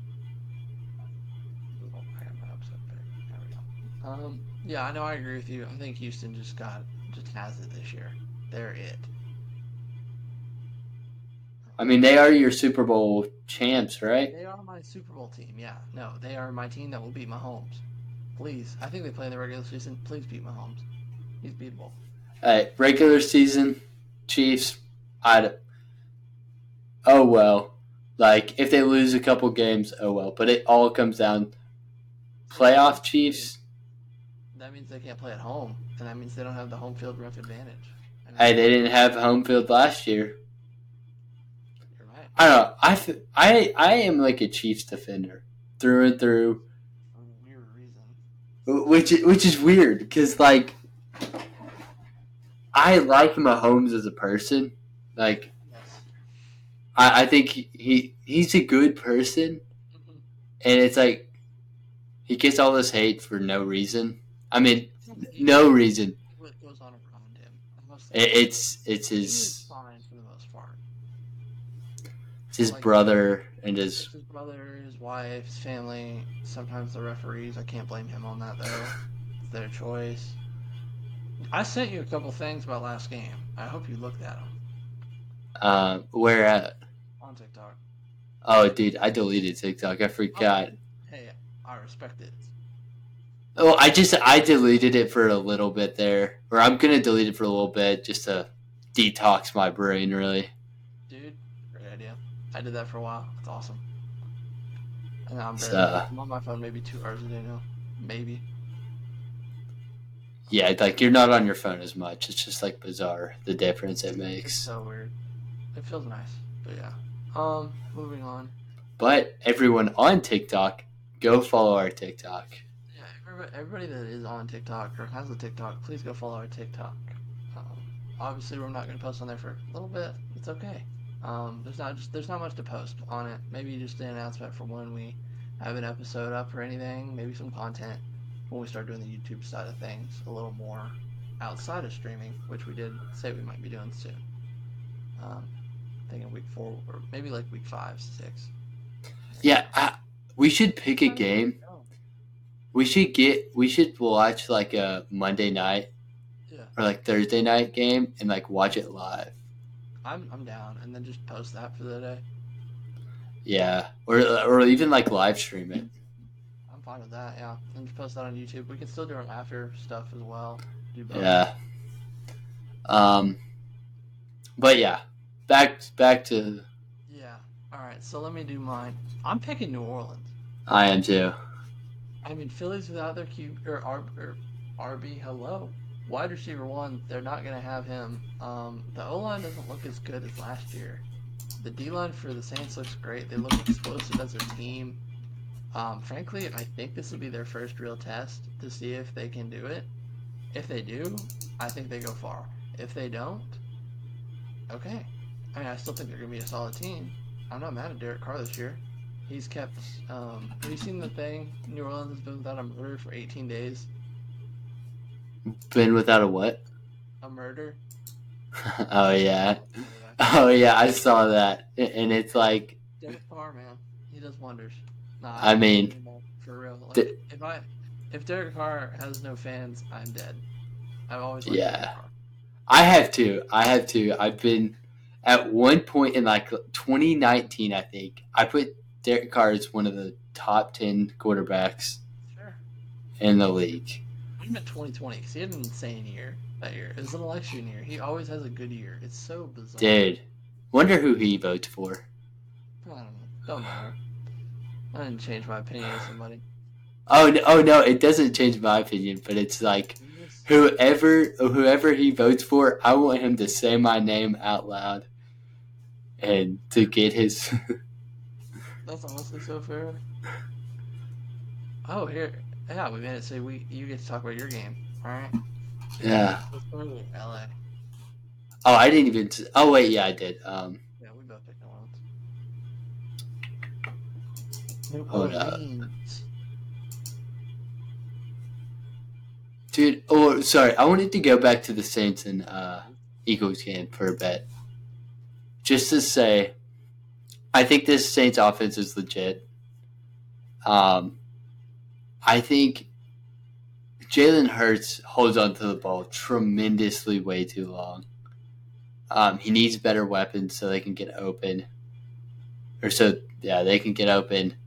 Oh, I got my upset pick. There we go. Yeah, I know I agree with you. I think Houston just has it this year. They're it. I mean, they are your Super Bowl champs, right? They are my Super Bowl team, yeah. No, they are my team that will beat Mahomes. Please. I think they play in the regular season. Please beat Mahomes. He's beatable. Regular season, Chiefs. Oh well. Like if they lose a couple games, oh well. But it all comes down. Playoff Chiefs. That means they can't play at home, and that means they don't have the home field ref advantage. Hey, they didn't have home field last year. You're right. I don't know. I am like a Chiefs defender through and through. For a weird reason. Which is weird because like I like Mahomes as a person. Like Yes. I think he's a good person, Mm-hmm. and it's like he gets all this hate for no reason. I mean, no reason. What goes on around him? It's He's his fine for the most part. it's his Like, brother and It's his brother, his wife, his family. Sometimes the referees. I can't blame him on that though. It's their choice. I sent you a couple things about last game. I hope you looked at them where at? on TikTok. Oh, dude, I deleted TikTok. I forgot. Hey, I respect it. Oh, I deleted it for a little bit there, or I'm gonna delete it for a little bit just to detox my brain. Really, Dude, great idea. I did that for a while. It's awesome. And now I'm on my phone maybe 2 hours a day now. Maybe. yeah, like you're not on your phone as much. It's just like bizarre the difference it It's makes. so weird. It feels nice. But yeah. Moving on. But everyone on TikTok, go follow our TikTok. Yeah, everybody that is on TikTok or has a TikTok, please go follow our TikTok. Obviously, we're not going to post on there for a little bit. It's okay. There's not much to post on it. Maybe just an announcement for when we have an episode up or anything. Maybe some content when we start doing the YouTube side of things a little more outside of streaming, which we did say we might be doing soon. Thinking week 4 or maybe like week 5, 6. Yeah, we should pick a game. We should watch like a Monday night or like Thursday night game and like watch it live. I'm down, and then just post that for the day. Yeah, or even like live stream it. I'm fine with that. Yeah, and just post that on YouTube. We can still do our after stuff as well. Do both. Yeah. But yeah, back to. Yeah. All right. So let me do mine. I'm picking New Orleans. I am too. I mean, Phillies without their RB. Hello. Wide receiver 1, they're not going to have him. The O-line doesn't look as good as last year. The D-line for the Saints looks great. They look explosive as a team. Frankly, I think this will be their first real test to see if they can do it. If they do, I think they go far. If they don't, okay. I mean, I still think they're going to be a solid team. I'm not mad at Derek Carr this year. He's kept... have you seen the thing? New Orleans has been without a murder for 18 days. Been without a what? A murder? Oh yeah. Oh yeah, I saw that, and it's like. Derek Carr, man, he does wonders. Nah, I mean, for real. Like, If Derek Carr has no fans, I'm dead. I've always liked Derek Yeah, Carr. I have too. I've been at one point in like 2019, I think. I put Derek Carr as one of the top 10 quarterbacks Sure. in the league. I meant 2020 because he had an insane year that year. It was an election year. He always has a good year. It's so bizarre. Dude, wonder who he votes for. I don't know. Don't matter. I didn't change my opinion of somebody. Oh no, it doesn't change my opinion, but it's like whoever he votes for, I want him to say my name out loud and to get his. That's honestly so fair. Oh, here. Yeah, we made it. So you get to talk about your game. All right. Yeah. Let's go to LA. Oh, I didn't even. Oh wait, yeah, I did. Yeah, we both picked New Orleans. New Hold up, Orleans. dude. Oh, sorry. I wanted to go back to the Saints and Eagles game for a bit, just to say, I think this Saints offense is legit. I think Jalen Hurts holds onto the ball tremendously way too long. He needs better weapons so they can get open. They can get open.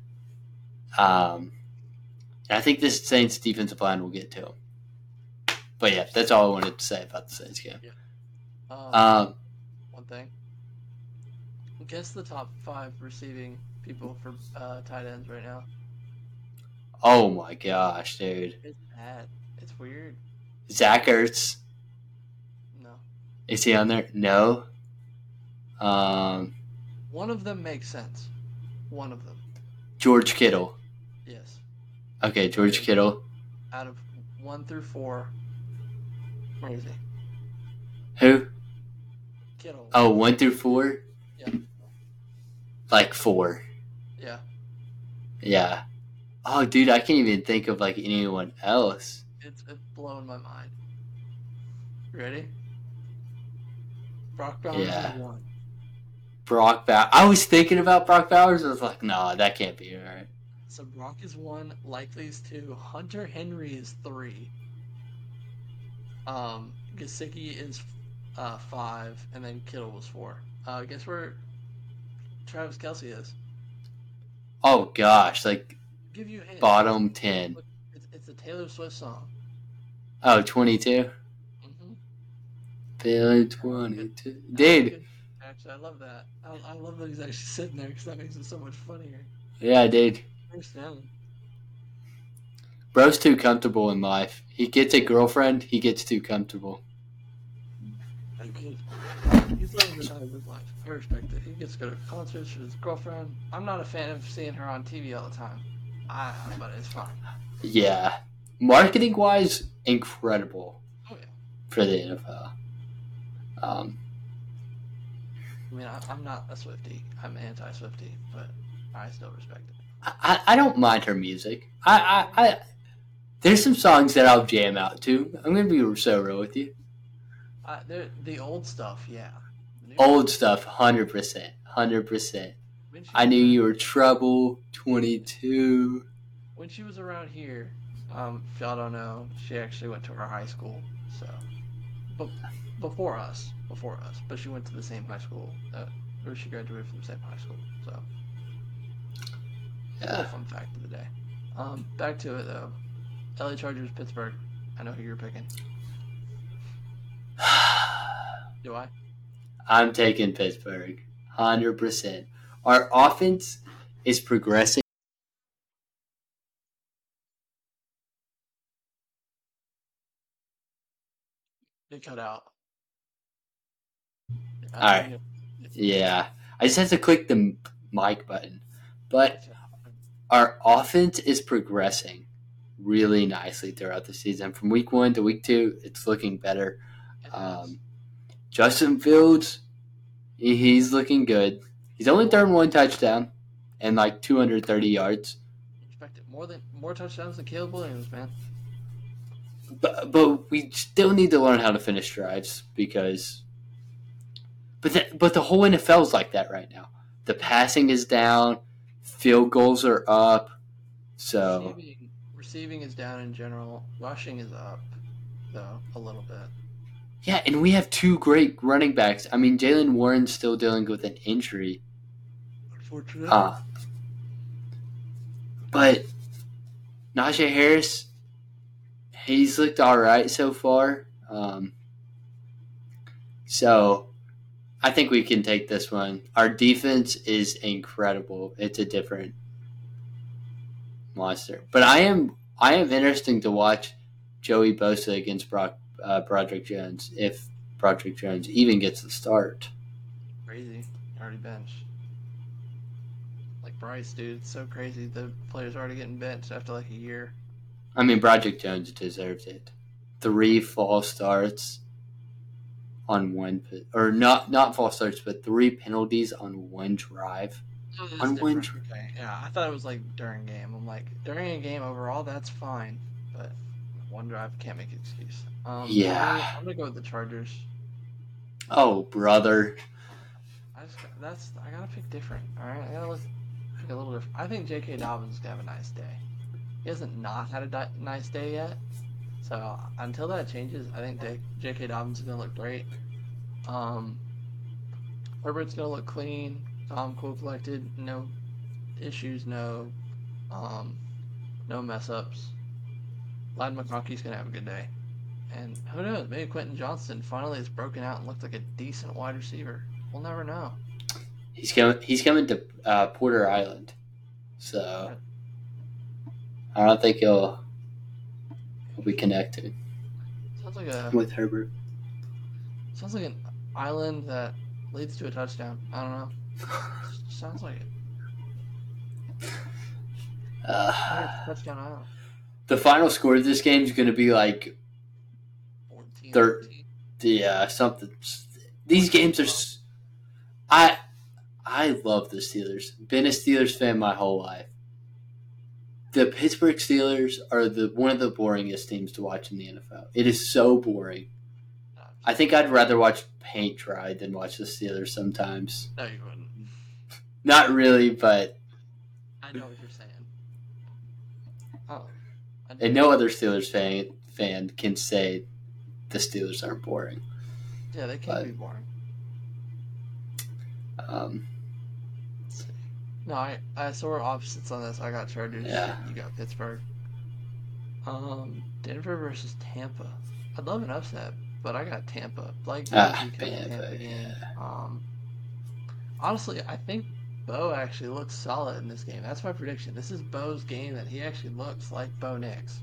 I think this Saints defensive line will get to him. But yeah, that's all I wanted to say about the Saints game. Yeah. One thing. Guess the top 5 receiving people for tight ends right now. Oh my gosh, dude. It's bad. It's weird. Zach Ertz. No. Is he on there? No. One of them makes sense. One of them. George Kittle. Yes. Okay, George Kittle. Out of 1 through 4, where is he? Who? Kittle. Oh, 1 through 4? Yeah. Like 4. Yeah. Yeah. Oh, dude, I can't even think of like anyone else. It's blown my mind. Ready? Brock Bowers is 1. Brock Bowers. I was thinking about Brock Bowers. I was like, no, that can't be right. So Brock is 1, Likely is 2, Hunter Henry is 3. Gesicki is 5, and then Kittle was 4. Guess where Travis Kelce is? Oh gosh, like Give you a hint. bottom 10. Look, it's a Taylor Swift song. Oh, 22? Mm-hmm. Feeling 22. Dude. Actually, I love that. I love that he's actually sitting there because that makes it so much funnier. Yeah, dude. First down. Bro's too comfortable in life. He gets a girlfriend, he gets too comfortable. He's living the time of his life. I respect it. He gets to go to concerts with his girlfriend. I'm not a fan of seeing her on TV all the time. But it's fine. Yeah. Marketing wise, incredible. Oh yeah. For the NFL. I mean, I'm not a Swiftie. I'm anti-Swiftie, but I still respect it. I don't mind her music. I there's some songs that I'll jam out to. I'm gonna be so real with you. The old stuff, yeah. Old stuff, 100%, 100%. I Knew You Were Trouble, 22. When she was around here, if y'all don't know, she actually went to our high school. So, but before us, but she went to the same high school, or she graduated from the same high school. So, yeah. Fun fact of the day. Back to it though. LA Chargers, Pittsburgh. I know who you're picking. Do I? I'm taking Pittsburgh, 100%. Our offense is progressing. It cut out. All right. Yeah. I just had to click the mic button. But our offense is progressing really nicely throughout the season. From week 1 to week 2, it's looking better. Justin Fields, he's looking good. He's only thrown 1 touchdown and like 230 yards. Expect it. More touchdowns than Caleb Williams, man. But we still need to learn how to finish drives because. But the whole NFL is like that right now. The passing is down, field goals are up, so receiving is down in general. Rushing is up, though, a little bit. Yeah, and we have two great running backs. I mean, Jalen Warren's still dealing with an injury. Unfortunate. But Najee Harris, he's looked all right so far. So I think we can take this one. Our defense is incredible. It's a different monster. But I am interested to watch Joey Bosa against Broderick Jones if Broderick Jones even gets the start. Crazy. Already benched. Like Bryce, dude. It's so crazy. The player's already getting benched after like a year. I mean, Broderick Jones deserves it. 3 false starts on one, or not false starts, but 3 penalties on one drive. On one drive. Okay. Yeah, I thought it was like during game. I'm like, during a game overall, that's fine, but one drive can't make an excuse. Yeah, I'm gonna go with the Chargers. Oh, brother. I gotta pick different. All right, I gotta pick a little different. I think J.K. Dobbins is gonna have a nice day. He hasn't not had a nice day yet. So until that changes, I think J.K. Dobbins is gonna look great. Herbert's gonna look clean, calm, cool, collected, no issues, no mess ups. Ladd McConkey's gonna have a good day, and who knows? Maybe Quentin Johnston finally has broken out and looked like a decent wide receiver. We'll never know. He's coming to Porter Island, so I don't think he'll be connected. Sounds like with Herbert. Sounds like an island that leads to a touchdown. I don't know. Sounds like it. Touchdown island. The final score of this game is going to be like 14. Yeah, something. These games are. I love the Steelers. Been a Steelers fan my whole life. The Pittsburgh Steelers are one of the boringest teams to watch in the NFL. It is so boring. I think I'd rather watch paint dry than watch the Steelers sometimes. No, you wouldn't. Not really, but I know what you're saying. Oh, and no other Steelers fan can say the Steelers aren't boring. Yeah, they can be boring. No, I so we're opposites on this. I got Chargers. Yeah. You got Pittsburgh. Denver versus Tampa. I'd love an upset, but I got Tampa. Tampa game. Yeah. Honestly, I think Bo actually looks solid in this game. That's my prediction. This is Bo's game that he actually looks like Bo Nix.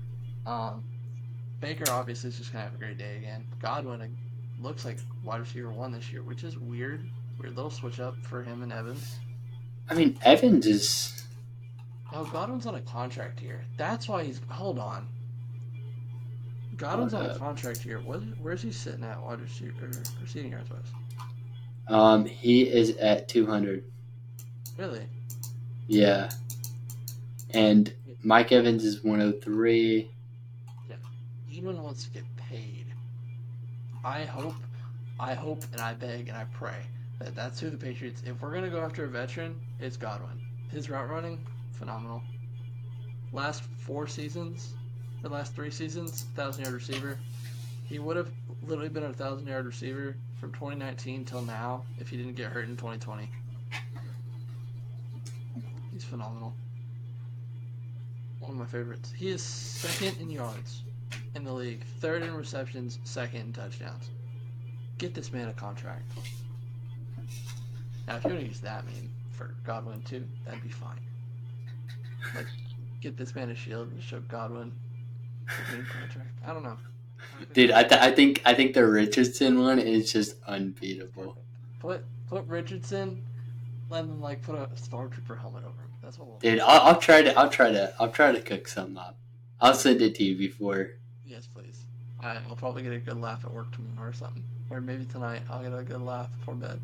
Baker obviously is just gonna have a great day again. Godwin looks like wide receiver 1 this year, which is weird. Weird little switch up for him and Evans. I mean, Evans is. Oh, Godwin's on a contract here. That's why he's. Hold on. Godwin's on a contract here. Where's he sitting at wide receiver receiving yards wise? He is at 200. Really? Yeah. And Mike Evans is 103. Yeah. Godwin wants to get paid. I hope, and I beg, and I pray that's who the Patriots. If we're gonna go after a veteran, it's Godwin. His route running, phenomenal. Last 3 seasons, 1,000-yard receiver. He would have literally been a 1,000-yard receiver from 2019 till now if he didn't get hurt in 2020. He's phenomenal. One of my favorites. He is 2nd in yards in the league, 3rd in receptions, 2nd in touchdowns. Get this man a contract. Now, if you want to use that meme for Godwin too, that'd be fine. Like, get this man a shield and show Godwin a contract. I don't know. Dude, I think the Richardson one is just unbeatable. Put Richardson, and then put a Stormtrooper helmet over him. That's what we'll do. Dude, I'll try to cook something up. I'll send it to you before. Yes, please. I'll probably get a good laugh at work tomorrow or something, or maybe tonight I'll get a good laugh before bed.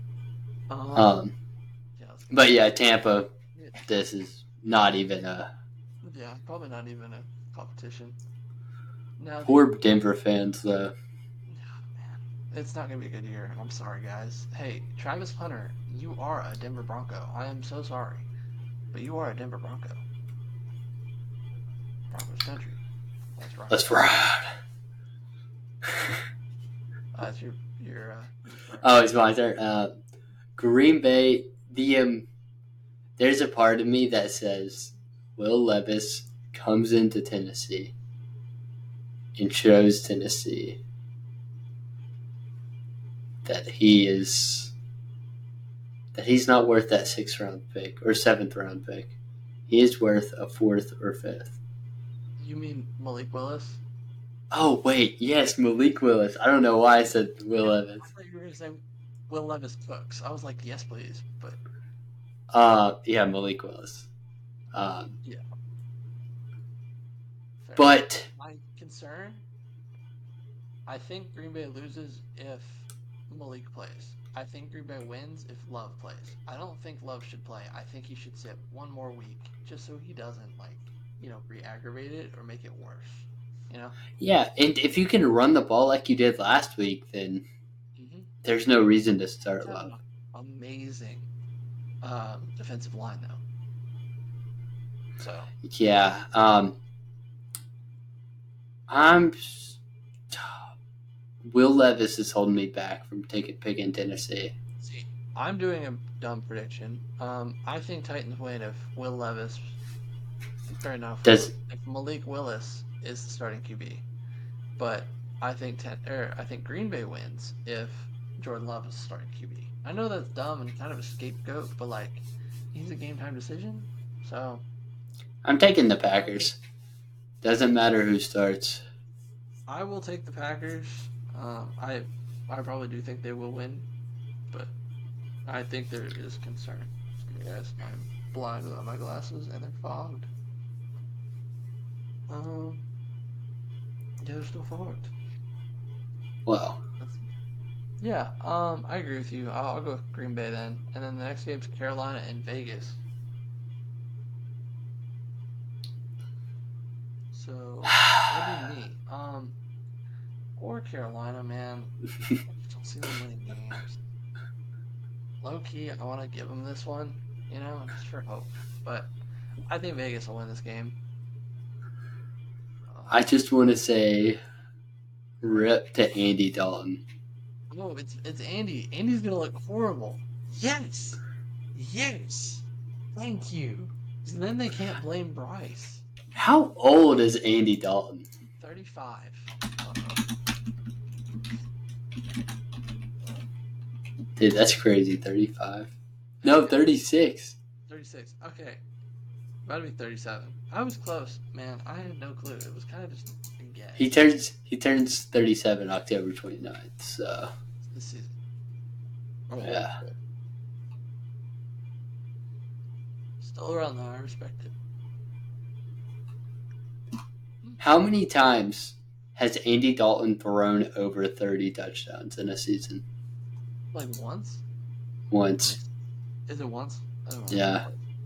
But yeah, Tampa. Yeah. This is not even a. Yeah, probably not even a competition. Now, poor Denver fans, though. Man, it's not gonna be a good year. I'm sorry, guys. Hey, Travis Hunter, you are a Denver Bronco. I am so sorry, but you are a Denver Bronco. Broncos country. That's right. Let's ride. That's your Oh, it's my turn. Green Bay. There's a part of me that says Will Levis comes into Tennessee and shows Tennessee that he's not worth that 6th round pick or 7th round pick. He is worth a 4th or 5th. You mean Malik Willis? Oh wait, yes, Malik Willis. I don't know why I said Will Levis. I thought you were going to say Will Levis Cooks. I was like, yes, please, but Yeah, Malik Willis. yeah. Fair. But My concern, I think Green Bay loses if Malik plays. I think Green Bay wins if Love plays. I don't think Love should play. I think he should sit one more week just so he doesn't re-aggravate it or make it worse. yeah, and if you can run the ball like you did last week, then there's no reason to start Love. Amazing defensive line though. So yeah, Will Levis is holding me back from picking Tennessee. See, I'm doing a dumb prediction. I think Titans win if Will Levis. Fair enough. If Malik Willis is the starting QB, but I think Green Bay wins if Jordan Love is the starting QB. I know that's dumb and kind of a scapegoat, but he's a game time decision. So I'm taking the Packers. Doesn't matter who starts. I will take the Packers. I probably do think they will win, but I think there is concern. Yes, I'm blind without my glasses and they're fogged. Yeah, they're still fogged. Well. Yeah, I agree with you. I'll go with Green Bay then. And then the next game's Carolina and Vegas. So, that'd be me. Or Carolina, man. I don't see them winning games. Low key, I want to give them this one, just for hope. But I think Vegas will win this game. I just want to say, rip to Andy Dalton. No, it's Andy. Andy's gonna look horrible. Yes. Thank you. And then they can't blame Bryce. How old is Andy Dalton? 35. Dude, that's crazy. 35. No, 36. 36. Okay. About to be 37. I was close, man. I had no clue. It was kind of just a guess. He turns 37 October 29th, so. This season. Yeah. Still around though, I respect it. How many times has Andy Dalton thrown over 30 touchdowns in a season? Like once? Once. Is it once? I don't know. Yeah.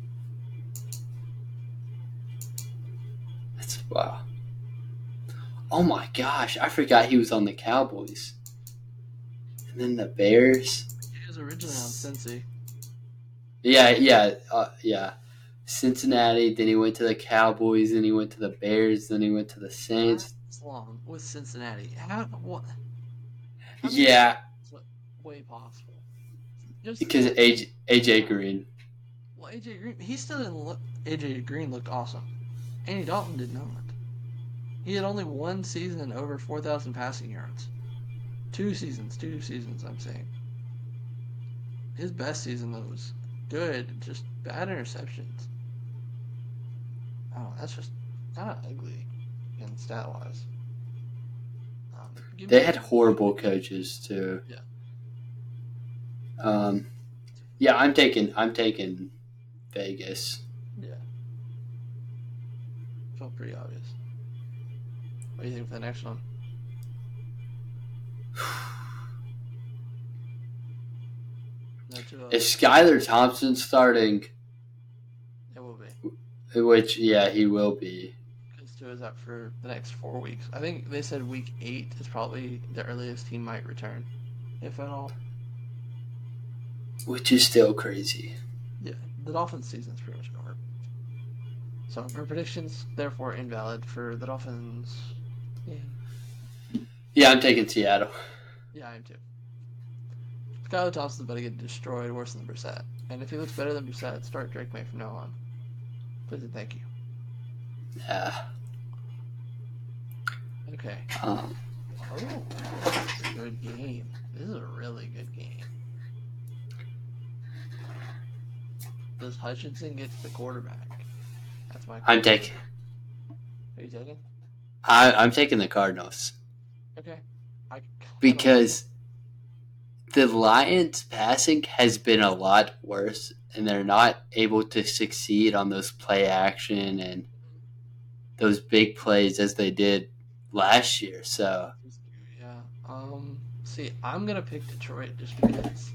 That's wow. Oh my gosh, I forgot he was on the Cowboys. And then the Bears. He was originally on Cincy. Yeah. Cincinnati, then he went to the Cowboys, then he went to the Bears, then he went to the Saints. That's long with Cincinnati. What? Yeah. Way possible. Because AJ Green. Well, AJ Green, he still didn't look. AJ Green looked awesome. Andy Dalton did not. He had only one season over 4,000 passing yards. Two seasons, I'm saying. His best season, though, was good, just bad interceptions. Oh, that's just kind of ugly in stat-wise. They had horrible coaches, too. Yeah. Yeah, I'm taking Vegas. Yeah. Felt pretty obvious. What do you think for the next one? If Skylar Thompson's starting, it will be. Which, yeah, he will be. Because Tua is out for the next 4 weeks. I think they said week 8 is probably the earliest he might return, if at all. Which is still crazy. Yeah, the Dolphins' season's pretty much over. So our predictions, therefore, invalid for the Dolphins. Yeah, Yeah, I'm taking Seattle. yeah, I am too. Skylar Thompson's about to get destroyed worse than Brissett. And if he looks better than Brissett, start Drake May from now on. Please and thank you. Yeah. Okay. Um, Oh, good game. This is a really good game. Does Hutchinson get to the quarterback? That's my question. I'm taking. Are you taking? I'm taking the Cardinals Okay. I kinda because the Lions' passing has been a lot worse, and they're not able to succeed on those play action and those big plays as they did last year. So, yeah. See, I'm gonna pick Detroit just because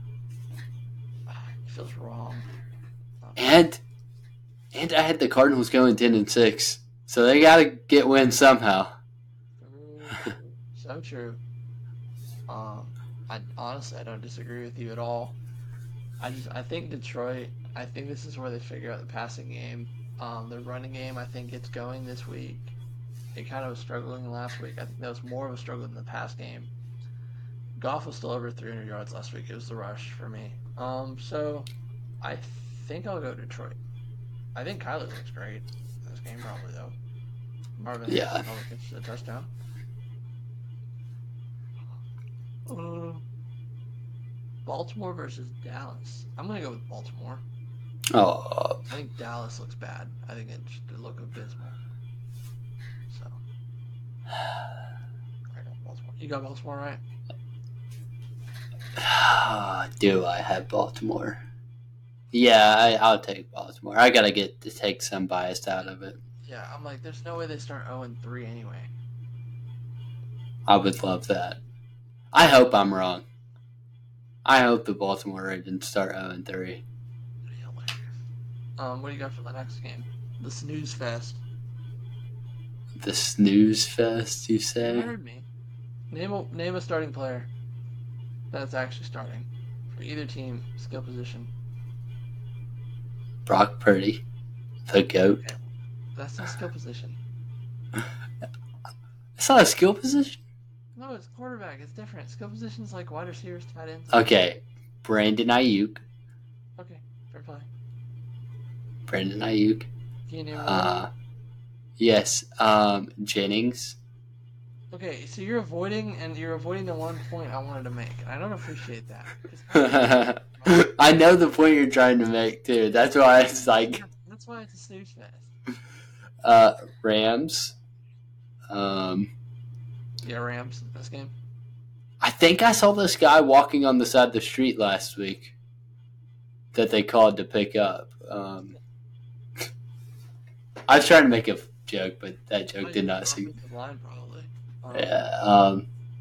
it feels wrong. and I had the Cardinals going 10-6, so they got to get wins somehow. So true. I honestly I don't disagree with you at all. I think Detroit. I think this is where they figure out the passing game. The running game I think gets going this week. It kind of was struggling last week. I think that was more of a struggle than the pass game. Goff was still over 300 yards last week. It was the rush for me. So I think I'll go Detroit. I think Kyler looks great in this game, probably though. Marvin Harrison probably catches a touchdown. Baltimore versus Dallas. I'm gonna go with Baltimore. Oh, I think Dallas looks bad. I think it should look abysmal. So I got Baltimore. You got Baltimore, right? do I have Baltimore? Yeah, I'll take Baltimore. I gotta take some bias out of it. Yeah, I'm like, there's no way they start 0-3 anyway. I would love that. I hope I'm wrong. I hope the Baltimore Ravens start 0-3. What do you got for the next game? The snooze fest. The snooze fest, you say? You heard me. Name a starting player that's actually starting for either team, skill position. Brock Purdy, the GOAT. Okay. That's not skill position. It's not a skill position? No, it's quarterback. It's different. Skill position's like wide receivers, tight ends. Okay, Brandon Ayuk. Okay, fair play. Brandon Ayuk. Can you name one? Yes, Jennings. Okay, so you're avoiding the one point I wanted to make, and I don't appreciate that. I know the point you're trying to make too. That's why it's like. That's why it's a snooze fest. Rams. Yeah, Rams this game. I think I saw this guy walking on the side of the street last week that they called to pick up. I was trying to make a joke, but that joke did not seem. Line probably. Yeah.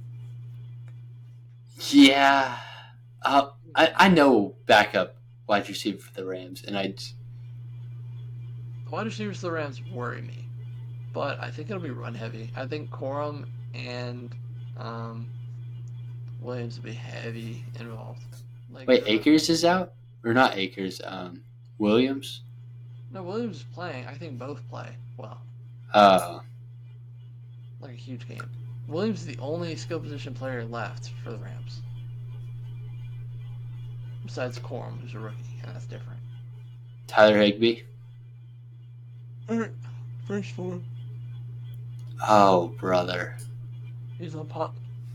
Yeah. I know backup wide receiver for the Rams, and the wide receivers for the Rams worry me, but I think it'll be run heavy. I think Corum and Williams will be heavy involved. Like, wait, Akers is out or not? Akers. Williams. No, Williams is playing. I think both play well. Like a huge game. Williams is the only skill position player left for the Rams. Besides Corum, who's a rookie, and that's different. Tyler Higbee. Alright, first one. Oh, brother. He's on pop.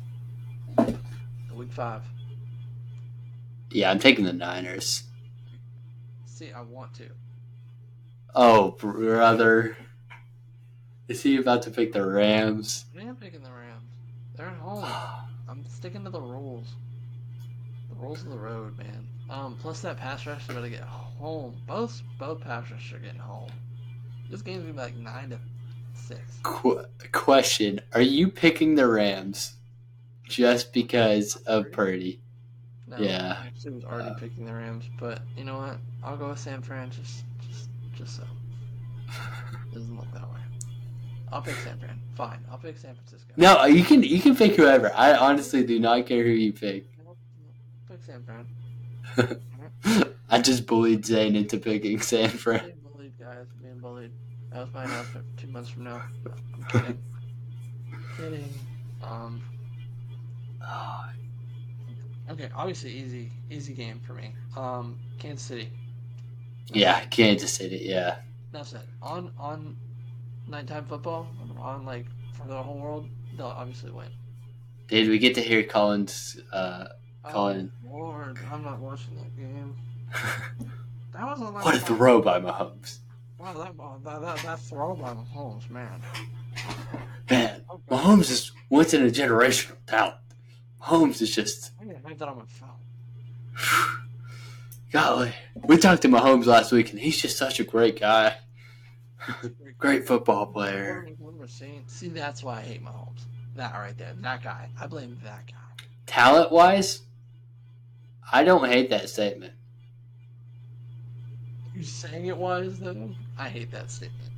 Week 5. Yeah, I'm taking the Niners. See, I want to. Oh, brother. Is he about to pick the Rams? I am picking the Rams. They're at home. I'm sticking to the rules. The rules of the road, man. Plus that pass rush is about to get home. Both pass rushes are getting home. This game's gonna be like 9-6. Question: are you picking the Rams just because of Purdy? No, Yeah. I actually was already picking the Rams, but you know what? I'll go with San Fran just so. Doesn't look that way. I'll pick San Fran. Fine, I'll pick San Francisco. No, you can pick whoever. I honestly do not care who you pick. Pick San Fran. I just bullied Zane into picking San Fran. Bullied guys being bullied. That was my announcement for 2 months from now. No, I'm kidding. Kidding. Oh, Okay, obviously easy game for me. Kansas City. yeah, Kansas City. Yeah, That's it. On nighttime football, on like for the whole world, they'll obviously win. did we get to hear Collins? Oh Colin, Lord, I'm not watching that game. That was a what a throw by Mahomes! that throw by Mahomes, man. Man, Okay. Mahomes is once in a generational talent. Mahomes is just. I didn't think that on my phone. Golly, we talked to Mahomes last week, and he's just such a great guy. Great football player. See, that's why I hate Mahomes. That right there, that guy. I blame that guy. Talent wise, I don't hate that statement. You saying it was though? I hate that statement.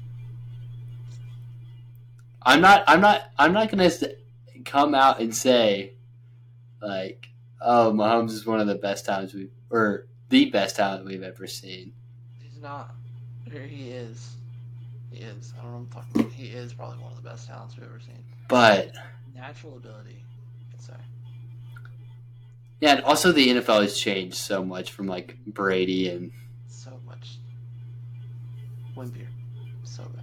I'm not gonna come out and say like, oh, Mahomes is one of the best talents the best talent we've ever seen. He's not. Here he is. He is. I don't know what I'm talking about. He is probably one of the best talents we've ever seen. But Natural ability, I'd say. yeah, and also the NFL has changed so much from like Brady and So much. Wimpier. So bad.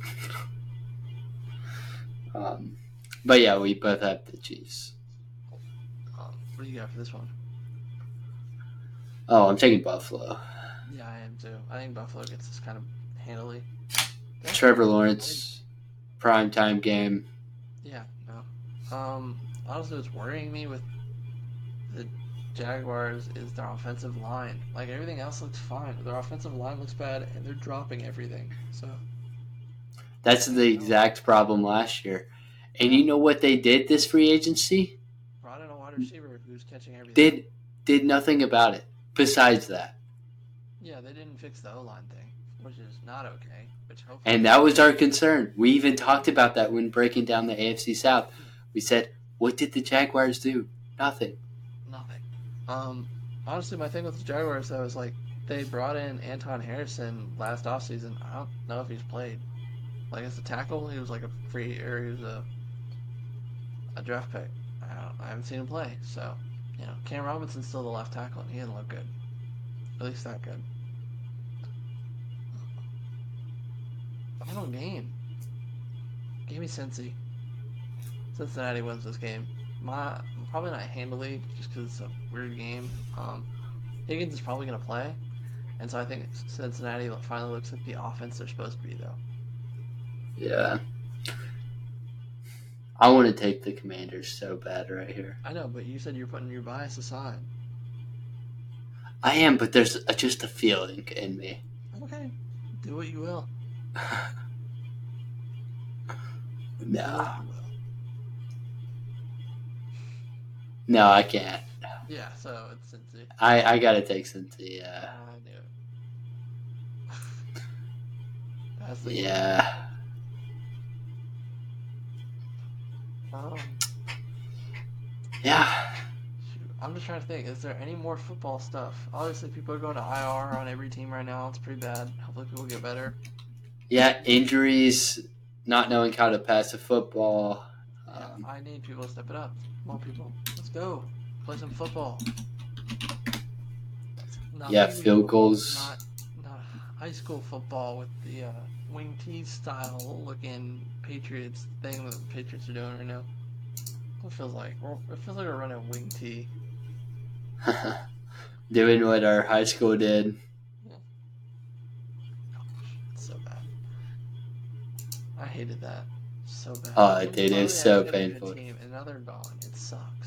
but yeah, we both have the Chiefs. What do you got for this one? Oh, I'm taking Buffalo. Yeah, I am too. I think Buffalo gets this kind of handily. Trevor Lawrence, primetime game. Yeah, no. Honestly, what's worrying me with the Jaguars is their offensive line. Like, everything else looks fine. Their offensive line looks bad, and they're dropping everything. So That's the exact problem last year. And you know what they did this free agency? brought in a wide receiver who's catching everything. Did nothing about it besides that. Yeah, they didn't fix the O-line thing, which is not okay. Which hopefully, And that was our concern. We even talked about that when breaking down the AFC South. We said, what did the Jaguars do? Nothing. Honestly, my thing with the Jaguars, though, is like they brought in Anton Harrison last offseason. I don't know if he's played. Like, as a tackle, he was like a free, or he was a draft pick. I haven't seen him play. So, Cam Robinson's still the left tackle, and he didn't look good. At least that good. Final game. Give me Cincy. Cincinnati wins this game. Probably not handily, just because it's a weird game. Higgins is probably going to play, and so I think Cincinnati finally looks like the offense they're supposed to be, though. Yeah. I want to take the Commanders so bad right here. I know, but you said you're putting your bias aside. I am, but there's just a feeling in me. Okay. Do what you will. No. No, I can't. Yeah, so it's Cincy. I gotta take Cincy, yeah. I knew it. That's the Yeah. Yeah. Shoot, I'm just trying to think. Is there any more football stuff? Obviously, people are going to IR on every team right now. It's pretty bad. Hopefully, people get better. Yeah, injuries, not knowing how to pass a football. Yeah, I need people to step it up. Come on, people. Let's go. Play some football. Yeah, field goals. Not high school football with the wing T style looking Patriots thing that the Patriots are doing right now. It feels like we're running wing T. Doing what our high school did. Yeah. Gosh, it's so bad. I hated that so bad. Oh, it is so painful. Team, and now they're gone. It sucks.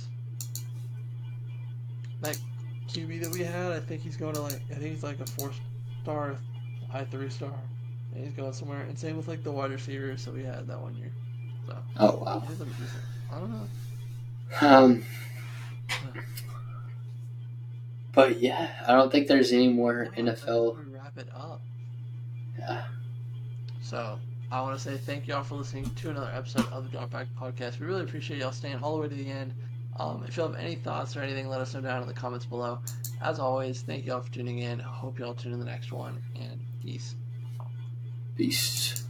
Like QB that we had, I think he's going to I think he's like a 4-star, high 3-star, and he's going somewhere. And same with like the wide receivers that we had that one year. So. Oh wow. I don't know. But yeah, I don't think there's any more NFL. We wrap it up. Yeah. So I want to say thank y'all for listening to another episode of the Dropback Podcast. We really appreciate y'all staying all the way to the end. If you have any thoughts or anything, let us know down in the comments below. As always, thank y'all for tuning in. I hope y'all tune in the next one, and peace. Peace.